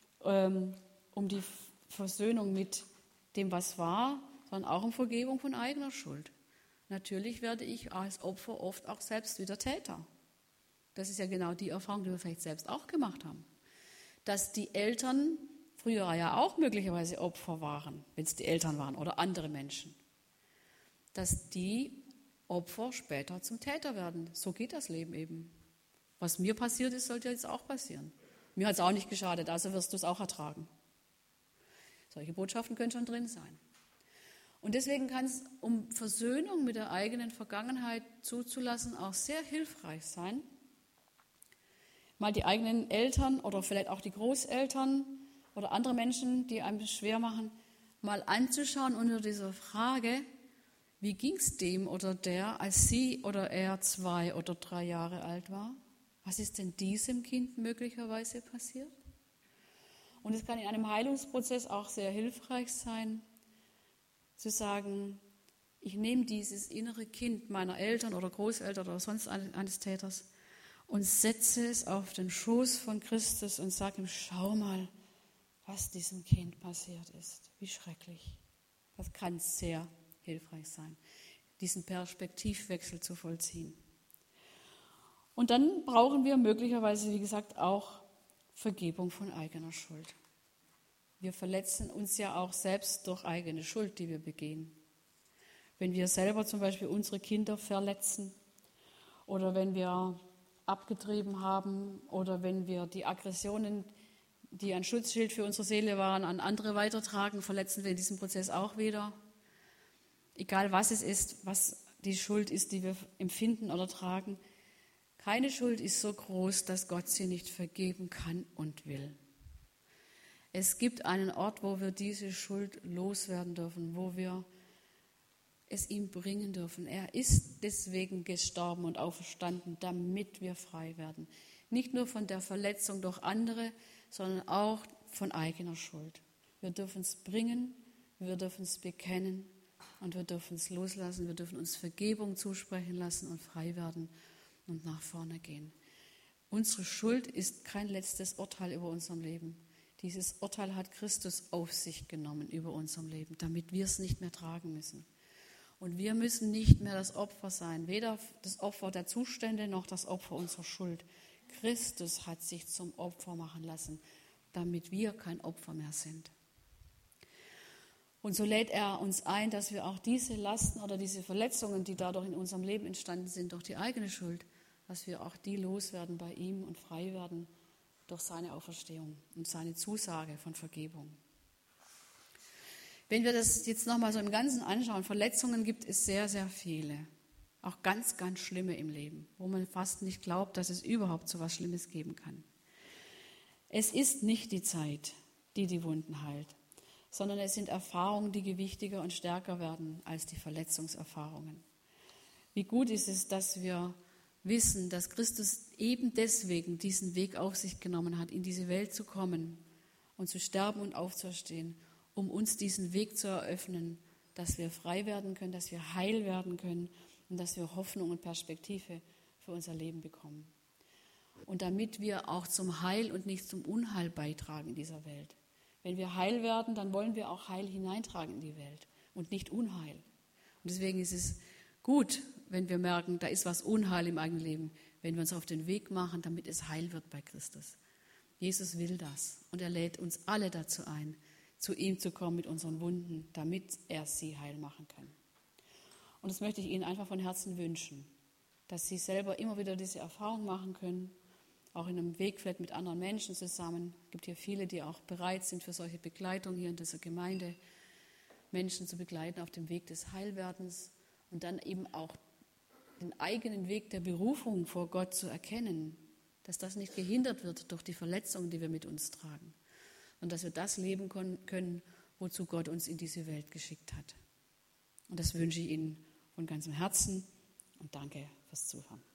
um die Versöhnung mit dem, was war, sondern auch um Vergebung von eigener Schuld. Natürlich werde ich als Opfer oft auch selbst wieder Täter. Das ist ja genau die Erfahrung, die wir vielleicht selbst auch gemacht haben. Dass die Eltern früher ja auch möglicherweise Opfer waren, wenn es die Eltern waren oder andere Menschen. Dass die Opfer später zum Täter werden. So geht das Leben eben. Was mir passiert ist, sollte jetzt auch passieren. Mir hat es auch nicht geschadet, also wirst du es auch ertragen. Solche Botschaften können schon drin sein. Und deswegen kann es, um Versöhnung mit der eigenen Vergangenheit zuzulassen, auch sehr hilfreich sein, mal die eigenen Eltern oder vielleicht auch die Großeltern oder andere Menschen, die einem schwer machen, mal anzuschauen unter dieser Frage, wie ging es dem oder der, als sie oder er 2 oder 3 Jahre alt war? Was ist denn diesem Kind möglicherweise passiert? Und es kann in einem Heilungsprozess auch sehr hilfreich sein, zu sagen, ich nehme dieses innere Kind meiner Eltern oder Großeltern oder sonst eines Täters und setze es auf den Schoß von Christus und sage ihm, schau mal, was diesem Kind passiert ist. Wie schrecklich. Das kann sehr hilfreich sein, diesen Perspektivwechsel zu vollziehen. Und dann brauchen wir möglicherweise, wie gesagt, auch Vergebung von eigener Schuld. Wir verletzen uns ja auch selbst durch eigene Schuld, die wir begehen. Wenn wir selber zum Beispiel unsere Kinder verletzen oder wenn wir abgetrieben haben oder wenn wir die Aggressionen, die ein Schutzschild für unsere Seele waren, an andere weitertragen, verletzen wir in diesem Prozess auch wieder. Egal was es ist, was die Schuld ist, die wir empfinden oder tragen. Keine Schuld ist so groß, dass Gott sie nicht vergeben kann und will. Es gibt einen Ort, wo wir diese Schuld loswerden dürfen, wo wir es ihm bringen dürfen. Er ist deswegen gestorben und auferstanden, damit wir frei werden. Nicht nur von der Verletzung durch andere, sondern auch von eigener Schuld. Wir dürfen es bringen, wir dürfen es bekennen und wir dürfen es loslassen. Wir dürfen uns Vergebung zusprechen lassen und frei werden und nach vorne gehen. Unsere Schuld ist kein letztes Urteil über unserem Leben. Dieses Urteil hat Christus auf sich genommen über unserem Leben, damit wir es nicht mehr tragen müssen. Und wir müssen nicht mehr das Opfer sein, weder das Opfer der Zustände noch das Opfer unserer Schuld. Christus hat sich zum Opfer machen lassen, damit wir kein Opfer mehr sind. Und so lädt er uns ein, dass wir auch diese Lasten oder diese Verletzungen, die dadurch in unserem Leben entstanden sind, durch die eigene Schuld, dass wir auch die loswerden bei ihm und frei werden durch seine Auferstehung und seine Zusage von Vergebung. Wenn wir das jetzt nochmal so im Ganzen anschauen, Verletzungen gibt es sehr, sehr viele. Auch ganz, ganz schlimme im Leben, wo man fast nicht glaubt, dass es überhaupt so etwas Schlimmes geben kann. Es ist nicht die Zeit, die die Wunden heilt, sondern es sind Erfahrungen, die gewichtiger und stärker werden als die Verletzungserfahrungen. Wie gut ist es, dass wir wissen, dass Christus eben deswegen diesen Weg auf sich genommen hat, in diese Welt zu kommen und zu sterben und aufzuerstehen, um uns diesen Weg zu eröffnen, dass wir frei werden können, dass wir heil werden können und dass wir Hoffnung und Perspektive für unser Leben bekommen. Und damit wir auch zum Heil und nicht zum Unheil beitragen in dieser Welt. Wenn wir heil werden, dann wollen wir auch Heil hineintragen in die Welt und nicht Unheil. Und deswegen ist es gut, wenn wir merken, da ist was Unheil im eigenen Leben, wenn wir uns auf den Weg machen, damit es heil wird bei Christus. Jesus will das und er lädt uns alle dazu ein, zu ihm zu kommen mit unseren Wunden, damit er sie heil machen kann. Und das möchte ich Ihnen einfach von Herzen wünschen, dass Sie selber immer wieder diese Erfahrung machen können, auch in einem Weg vielleicht mit anderen Menschen zusammen. Es gibt hier viele, die auch bereit sind für solche Begleitung hier in dieser Gemeinde, Menschen zu begleiten auf dem Weg des Heilwerdens und dann eben auch den eigenen Weg der Berufung vor Gott zu erkennen, dass das nicht gehindert wird durch die Verletzungen, die wir mit uns tragen, und dass wir das leben können, wozu Gott uns in diese Welt geschickt hat. Und das wünsche ich Ihnen von ganzem Herzen und danke fürs Zuhören.